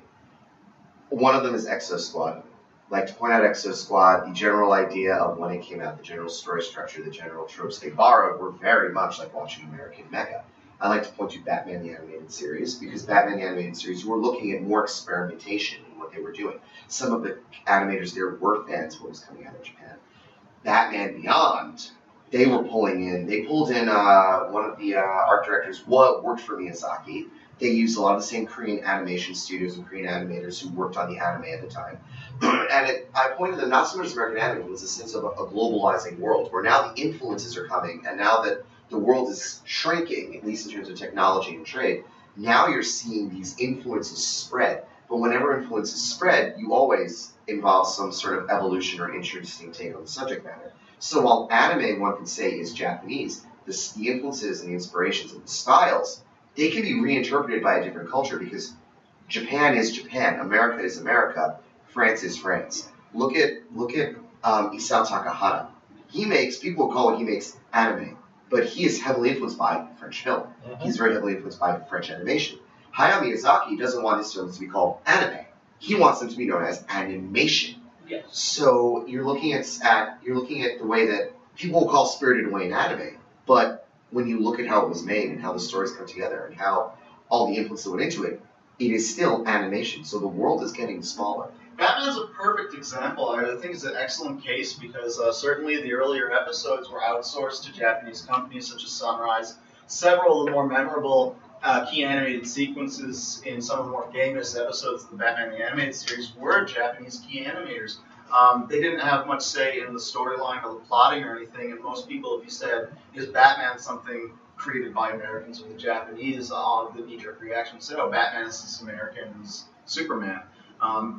S8: One of them is Exo Squad. I like to point out Exo Squad, the general idea of when it came out, the general story structure, the general tropes they borrowed were very much like watching American mecha. I like to point to Batman the Animated Series, because Batman the Animated Series were looking at more experimentation in what they were doing. Some of the animators there were fans of what was coming out of Japan. Batman Beyond, they were pulling in, they pulled in uh, one of the uh, art directors, what worked for Miyazaki. They used a lot of the same Korean animation studios and Korean animators who worked on the anime at the time. And it, I pointed that not so much as American anime, but was a sense of a, a globalizing world, where now the influences are coming, and now that the world is shrinking, at least in terms of technology and trade, now you're seeing these influences spread. But whenever influences spread, you always involve some sort of evolution or interesting take on the subject matter. So while anime, one could say, is Japanese, the, the influences and the inspirations and the styles, they can be reinterpreted by a different culture, because Japan is Japan, America is America, France is France. Look at look at um, Isao Takahata. He makes, people call it he makes anime, but he is heavily influenced by French film. Mm-hmm. He's very heavily influenced by French animation. Hayao Miyazaki doesn't want his films to be called anime. He wants them to be known as animation.
S6: Yes.
S8: So you're looking at, at you're looking at the way that people will call Spirited Away an anime, but when you look at how it was made and how the stories come together and how all the influence that went into it, it is still animation. So the world is getting smaller.
S9: Batman is a perfect example. I think it's an excellent case because uh, certainly the earlier episodes were outsourced to Japanese companies such as Sunrise. Several of the more memorable uh, key animated sequences in some of the more famous episodes of the Batman the Animated Series were Japanese key animators. Um, they didn't have much say in the storyline or the plotting or anything, and most people, if you said, is Batman something created by Americans or the Japanese, uh, the knee-jerk reaction would say, oh, Batman is this American's Superman. Um,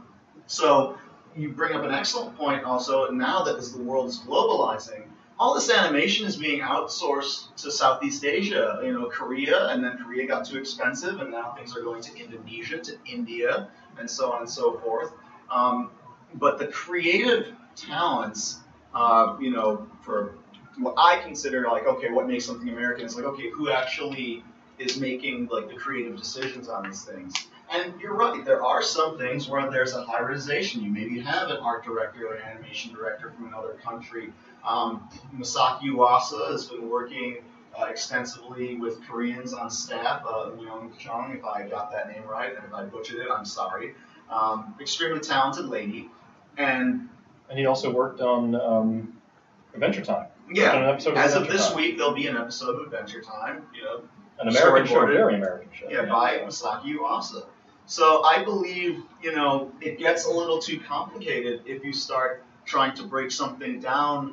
S9: so you bring up an excellent point also, now that as the world is globalizing, all this animation is being outsourced to Southeast Asia, you know, Korea, and then Korea got too expensive, and now things are going to Indonesia, to India, and so on and so forth. Um, but the creative talents, uh, you know, for what I consider like, okay, what makes something American is like, okay, who actually is making like the creative decisions on these things? And you're right, there are some things where there's a hybridization. You maybe have an art director or an animation director from another country. Um, Masaki Uwasa has been working uh, extensively with Koreans on staff. Uh, Young Chung, if I got that name right, and if I butchered it, I'm sorry. Um, extremely talented lady. And
S10: and he also worked on um, Adventure Time.
S9: Yeah,
S10: an episode of
S9: as
S10: Adventure
S9: of this
S10: Time.
S9: week, there'll be an episode of Adventure Time. You know,
S10: An American show,
S9: storyboarded.
S10: very American show.
S9: Yeah, by Masaki Uwasa. So I believe, you know, it gets a little too complicated if you start trying to break something down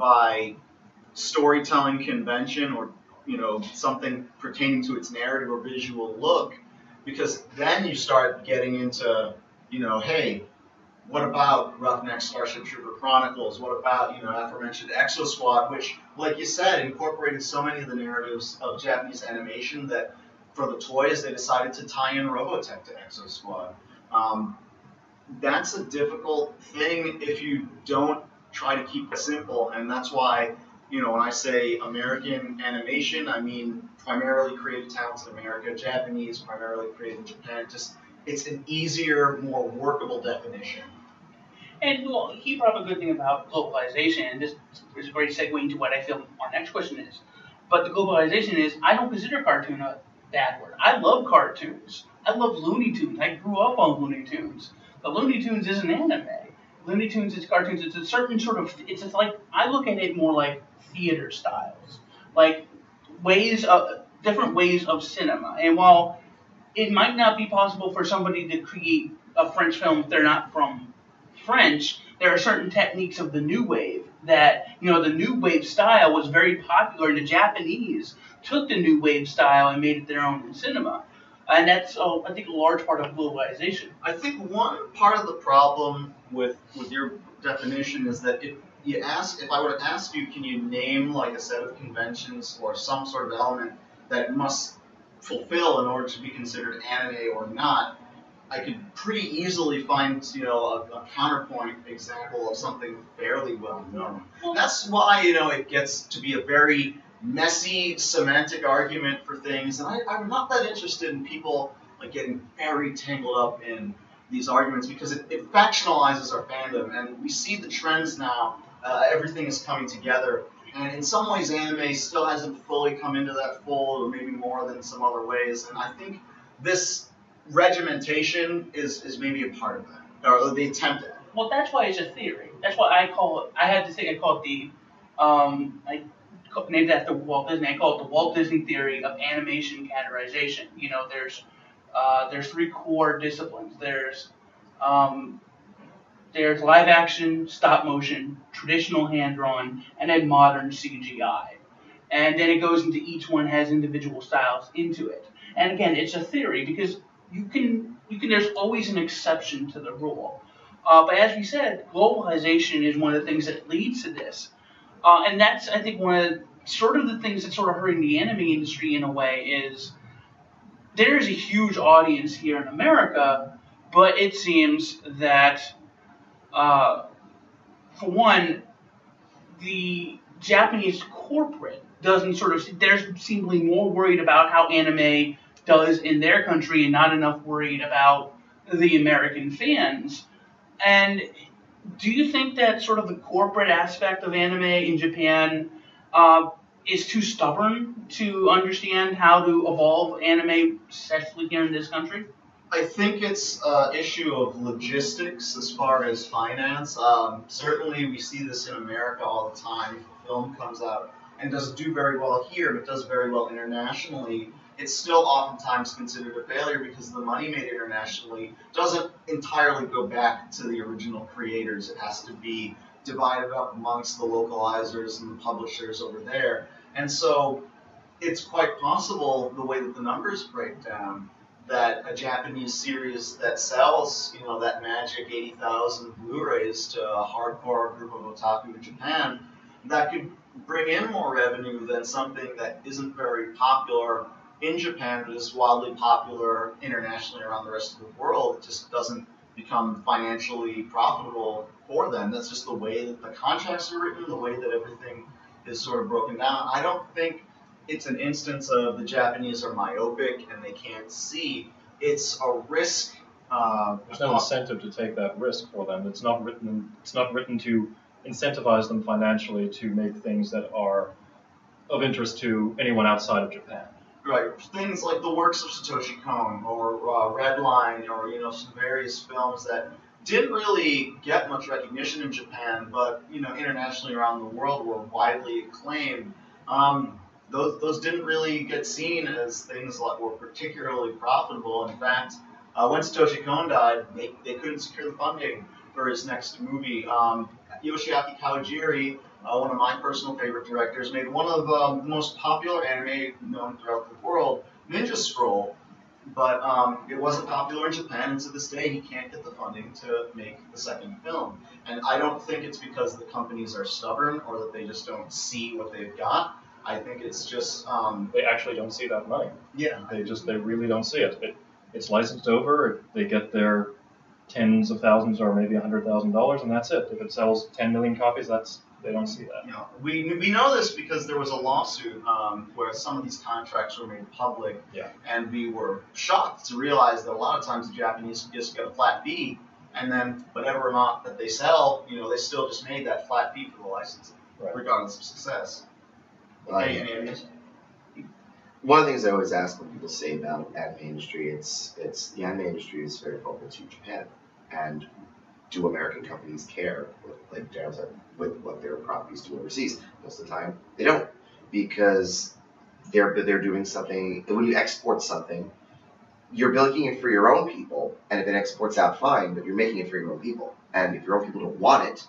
S9: by storytelling convention or, you know, something pertaining to its narrative or visual look, because then you start getting into, you know, hey, what about Roughneck Starship Trooper Chronicles? What about, you know, aforementioned Exo Squad, which, like you said, incorporated so many of the narratives of Japanese animation that for the toys, they decided to tie in Robotech to Exo Squad. Um, that's a difficult thing if you don't try to keep it simple, and that's why, you know, when I say American animation, I mean primarily created talents in America, Japanese primarily created in Japan. Just it's an easier, more workable definition.
S6: And well, he brought up a good thing about globalization, and this is a great segue into what I feel our next question is. But the globalization is, I don't consider cartoon a bad word. I love cartoons. I love Looney Tunes. I grew up on Looney Tunes. But Looney Tunes isn't anime. Looney Tunes is cartoons. It's a certain sort of, it's just like, I look at it more like theater styles. Like ways of, different ways of cinema. And while it might not be possible for somebody to create a French film if they're not from French, there are certain techniques of the New Wave that, you know, the New Wave style was very popular, and the Japanese took the New Wave style and made it their own in cinema. And that's, oh, I think, a large part of globalization.
S9: I think one part of the problem with with your definition is that if you ask, if I were to ask you, can you name like a set of conventions or some sort of element that it must fulfill in order to be considered anime or not, I could pretty easily find, you know, a, a counterpoint example of something fairly well known. That's why, you know, it gets to be a very messy semantic argument for things, and I, I'm not that interested in people like getting very tangled up in these arguments because it, it factionalizes our fandom, and we see the trends now. Uh, everything is coming together, and in some ways, anime still hasn't fully come into that fold, or maybe more than some other ways. And I think this regimentation is is maybe a part of that, or the attempt at it.
S6: Well, that's why it's a theory. That's why I call it. I had this thing I call it the. Um, I named it after Walt Disney. I call it the Walt Disney theory of animation categorization. You know, there's uh, there's three core disciplines. There's um, there's live action, stop motion, traditional hand drawn, and then modern C G I. And then it goes into each one has individual styles into it. And again, it's a theory because you can you can. There's always an exception to the rule. Uh, but as we said, globalization is one of the things that leads to this. Uh, and that's, I think, one of the, sort of the things that's sort of hurting the anime industry in a way is there's a huge audience here in America, but it seems that, uh, for one, the Japanese corporate doesn't sort of, they're seemingly more worried about how anime does in their country and not enough worried about the American fans. And do you think that sort of the corporate aspect of anime in Japan uh, is too stubborn to understand how to evolve anime successfully here in this country?
S9: I think it's an issue of logistics as far as finance. Um, certainly we see this in America all the time. If a film comes out and doesn't do very well here, but does very well internationally, it's still oftentimes considered a failure because the money made internationally doesn't entirely go back to the original creators. It has to be divided up amongst the localizers and the publishers over there. And so it's quite possible, the way that the numbers break down, that a Japanese series that sells, you know, that magic eighty thousand Blu-rays to a hardcore group of otaku in Japan, that could bring in more revenue than something that isn't very popular in Japan, but is wildly popular internationally around the rest of the world. It just doesn't become financially profitable for them. That's just the way that the contracts are written, the way that everything is sort of broken down. I don't think it's an instance of the Japanese are myopic and they can't see. It's a risk. Uh,
S10: There's no incentive to take that risk for them. It's not written. It's not written to incentivize them financially to make things that are of interest to anyone outside of Japan.
S9: Right, things like the works of Satoshi Kon or uh, Redline, or you know, some various films that didn't really get much recognition in Japan, but you know, internationally around the world were widely acclaimed. Um, those those didn't really get seen as things that were particularly profitable. In fact, uh, when Satoshi Kon died, they, they couldn't secure the funding for his next movie. Um, Yoshiaki Kawajiri, Uh, one of my personal favorite directors, made one of um, the most popular anime known throughout the world, Ninja Scroll, but um, it wasn't popular in Japan, and to this day he can't get the funding to make the second film. And I don't think it's because the companies are stubborn or that they just don't see what they've got. I think it's just... Um,
S10: they actually don't see that money.
S9: Yeah.
S10: They just, they really don't see it. it it's licensed over, they get their tens of thousands or maybe one hundred thousand dollars, and that's it. If it sells ten million copies, that's they don't see that.
S9: You know, we we know this because there was a lawsuit um, where some of these contracts were made public,
S10: yeah.
S9: and we were shocked to realize that a lot of times the Japanese just get a flat fee, and then whatever amount that they sell, you know, they still just made that flat fee for the licensing,
S10: right.
S9: regardless of success.
S8: Uh,
S9: Any, any ideas?
S8: One of the things I always ask when people say about anime industry, it's it's the anime industry is very focal to Japan, and do American companies care, like Darren said, with what their properties do overseas? Most of the time, they don't, because they're they're doing something. When you export something, you're making it for your own people, and if it exports out, fine, but you're making it for your own people, and if your own people don't want it,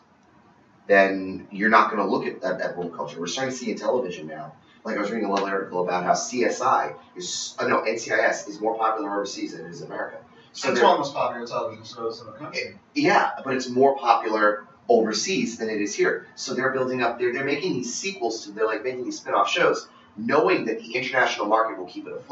S8: then you're not going to look at that at world culture. We're starting to see in television now. Like I was reading a little article about how C S I is, uh, no, N C I S is more popular overseas than it is in America.
S9: So it's one of the most popular television shows in the country.
S8: It, yeah, but it's more popular overseas than it is here. So they're building up, they're, they're making these sequels to, they're like making these spin-off shows, knowing that the international market will keep it afloat.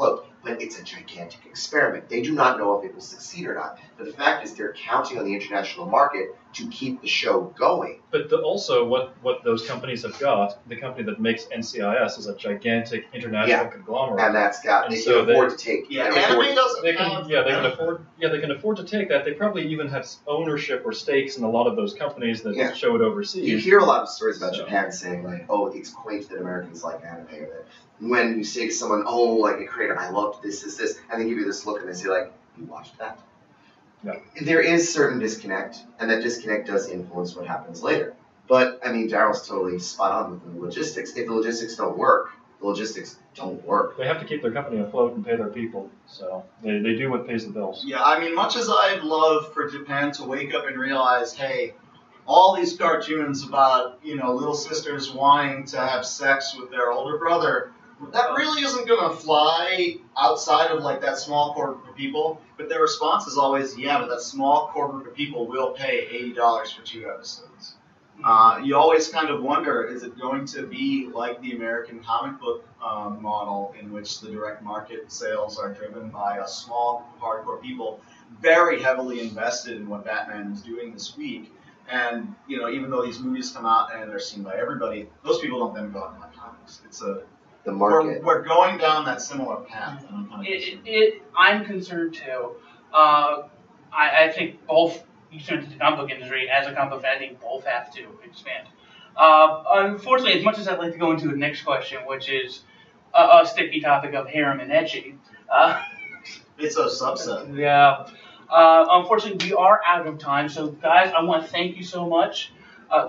S8: but it's a gigantic experiment. They do not know if it will succeed or not. But the fact is they're counting on the international market to keep the show going.
S10: But the, also, what, what those companies have got, the company that makes N C I S is a gigantic international
S8: Yeah.
S10: conglomerate.
S8: And that's got,
S10: And
S8: they
S10: so
S8: can afford
S10: they-
S8: to take.
S9: Yeah,
S8: they can afford-
S9: anime doesn't
S10: They can,
S9: have.
S10: yeah, they can afford. Yeah, they can afford to take that. They probably even have ownership or stakes in a lot of those companies that
S8: Yeah.
S10: show it overseas.
S8: You hear a lot of stories about
S10: So-
S8: Japan saying like, "Oh, it's quaint that Americans like anime." Or that when you say to someone, "Oh, like a creator, I loved this, this, this," and they give you this look and they say like, "You watched that."
S10: Yeah.
S8: There is certain disconnect, and that disconnect does influence what happens later. But I mean, Daryl's totally spot on with the logistics. If the logistics don't work, the logistics don't work.
S10: They have to keep their company afloat and pay their people, so they, they do what pays the bills.
S9: Yeah, I mean, much as I'd love for Japan to wake up and realize, hey, all these cartoons about, you know, little sisters wanting to have sex with their older brother, that really isn't going to fly outside of, like, that small core group of people. But their response is always, yeah, but that small core group of people will pay eighty dollars for two episodes. Uh, you always kind of wonder, is it going to be like the American comic book um, model in which the direct market sales are driven by a small group of hardcore people very heavily invested in what Batman is doing this week? And, you know, even though these movies come out and they're seen by everybody, those people don't then go out and buy comics. It's a,
S8: The
S9: we're,
S8: market.
S9: we're going down that similar path. And I'm kind of
S6: It, it, it, I'm concerned too. Uh, I, I think both, you turn to the comic book industry, as a comic book fan, I think both have to expand. Uh, unfortunately, as much as I'd like to go into the next question, which is a, a sticky topic of harem and ecchi, uh,
S9: It's a subset.
S6: yeah. Uh, unfortunately, we are out of time. So, guys, I want to thank you so much. Uh,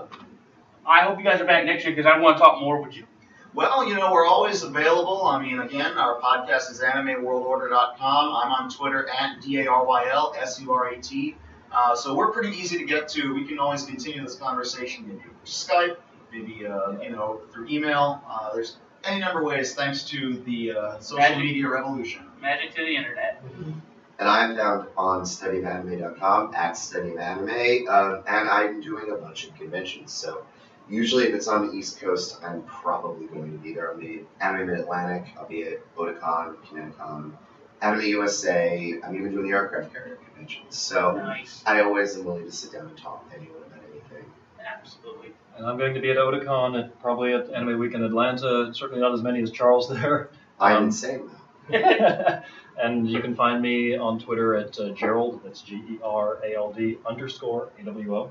S6: I hope you guys are back next year because I want to talk more with you.
S9: Well, you know, we're always available. I mean, again, our podcast is anime world order dot com. I'm on Twitter at D A R Y L S U R A T. Uh, so we're pretty easy to get to. We can always continue this conversation maybe through Skype, maybe, uh, you know, through email. Uh, there's any number of ways thanks to the uh, social
S6: Magic.
S9: media revolution.
S6: Magic to the internet.
S8: And I'm found on study of anime dot com, at study of anime, um, and I'm doing a bunch of conventions. So usually if it's on the East Coast, I'm probably going to be there. I'll be at Anime Mid-Atlantic, I'll be at Otakon, Kineticon, Anime U S A, I'm even doing the Aircraft Carrier conventions. So
S6: Nice.
S8: I always am willing to sit down and talk with anyone about anything.
S6: Absolutely.
S10: And I'm going to be at Otakon, at, probably at Anime Week in Atlanta. Certainly not as many as Charles there.
S8: I'm
S10: Um,
S8: insane though.
S10: And you can find me on Twitter at uh, Gerald, that's G E R A L D underscore A W O,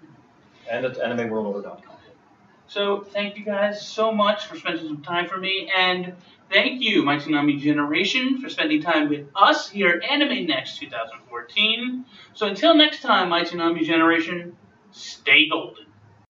S10: and at anime world order dot com.
S6: So, thank you guys so much for spending some time for me, and thank you, my Tsunami Generation, for spending time with us here at Anime Next twenty fourteen. So, until next time, my Tsunami Generation, stay golden.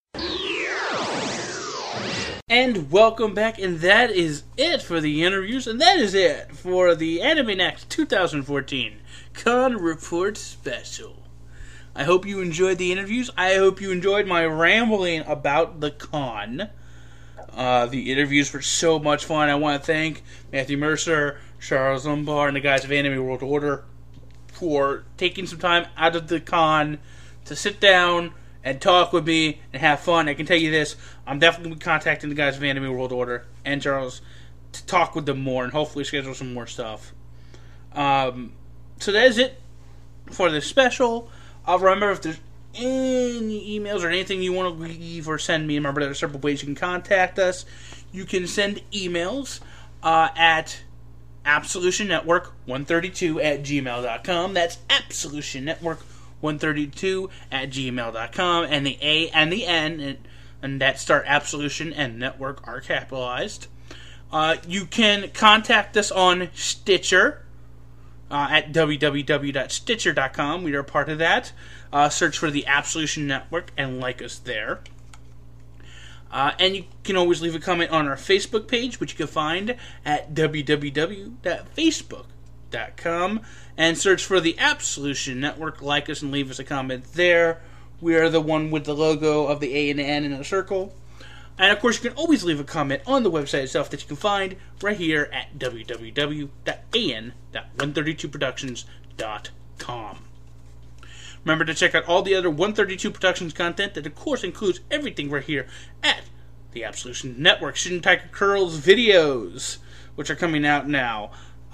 S6: And welcome back, and that is it for the interviews, and that is it for the Anime Next twenty fourteen Con Report Special. I hope you enjoyed the interviews. I hope you enjoyed my rambling about the con. Uh, the interviews were so much fun. I want to thank Matthew Mercer, Charles Lombard, and the guys of Anime World Order for taking some time out of the con to sit down and talk with me and have fun. I can tell you this, I'm definitely contacting the guys of Anime World Order and Charles to talk with them more and hopefully schedule some more stuff. Um, so that is it for this special. Uh, remember, if there's any emails or anything you want to leave or send me, remember there are several ways you can contact us. You can send emails uh, at Absolution Network one thirty-two at gmail dot com. That's Absolution Network one thirty-two at gmail dot com, and the A and the N and, and that start Absolution and Network are capitalized. Uh, you can contact us on Stitcher uh, at w w w dot stitcher dot com. We are part of that. Uh, search for the Absolution Network and like us there. Uh, and you can always leave a comment on our Facebook page, which you can find at w w w dot facebook dot com, and search for the Absolution Network. Like us and leave us a comment there. We are the one with the logo of the A and the N in a circle. And of course, you can always leave a comment on the website itself that you can find right here at w w w dot a n dot one thirty-two productions dot com. Remember to check out all the other one thirty-two Productions content that, of course, includes everything right here at the Absolution Network. Shin Tiger Curls videos, which are coming out now.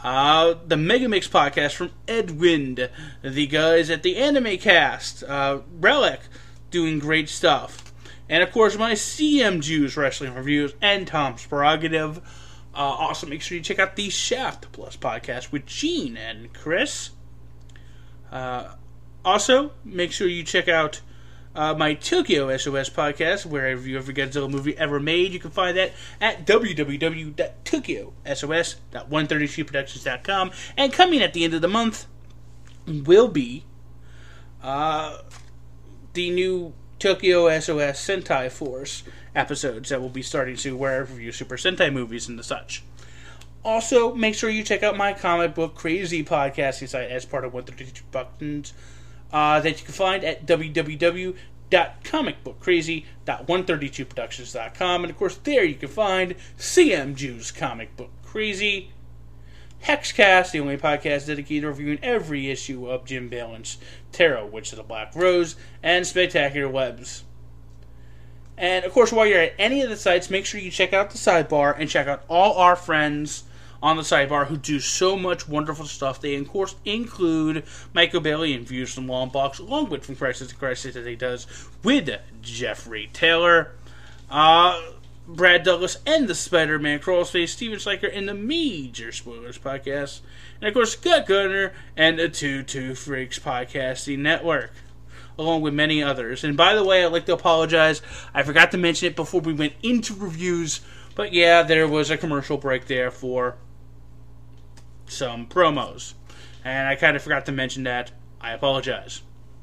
S6: Uh, the Megamix podcast from Edwind, the guys at the Anime Cast, uh, Relic, doing great stuff. And of course, my C M Jews Wrestling Reviews and Tom's Prerogative. Uh, also, make sure you check out the Shaft Plus podcast with Gene and Chris. Uh, also, make sure you check out uh, my Tokyo S O S podcast, where I review every Godzilla movie ever made. You can find that at w w w dot tokyo s o s dot one thirty-two productions dot com. And coming at the end of the month will be uh, the new Tokyo S O S Sentai Force episodes that will be starting soon, where I review Super Sentai movies and the such. Also, make sure you check out my Comic Book Crazy podcasting site as part of one thirty-two Productions uh, that you can find at w w w dot comic book crazy dot one thirty-two productions dot com. And of course, there you can find C M Jew's Comic Book Crazy, Hexcast, the only podcast dedicated to reviewing every issue of Jim Balance, Tarot, Witch of the Black Rose, and Spectacular Webs. And, of course, while you're at any of the sites, make sure you check out the sidebar and check out all our friends on the sidebar who do so much wonderful stuff. They, of course, include Michael Bailey and Views from Long Box, along with From Crisis to Crisis, that he does with Jeffrey Taylor, uh, Brad Douglas, and the Spider-Man Crawlspace, Steven Sliker, and the Major Spoilers Podcast, and, of course, Scott Gunner and the Two Two Freaks Podcasting Network, along with many others. And by the way, I'd like to apologize. I forgot to mention it before we went into reviews, but yeah, there was a commercial break there for some promos. And I kind of forgot to mention that. I apologize.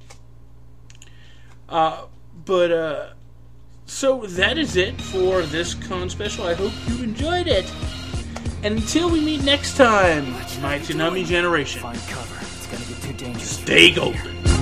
S6: Uh, but, uh, so that is it for this con special. I hope you enjoyed it. And until we meet next time, my Toonami generation,
S2: Find cover. It's gonna get too dangerous.
S6: Stay golden.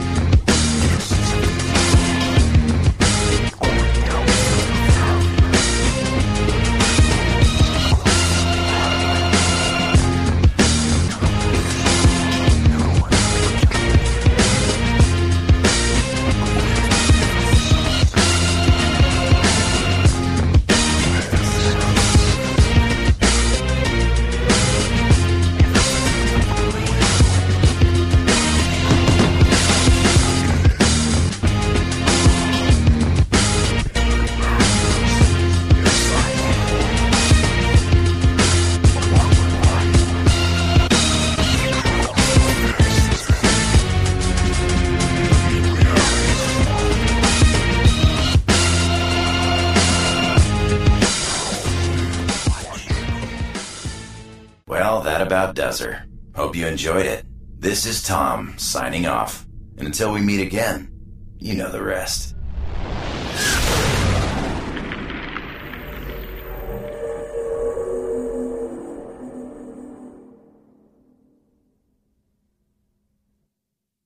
S1: About does her. Hope you enjoyed it. This is Tom, signing off. And until we meet again, you know the rest.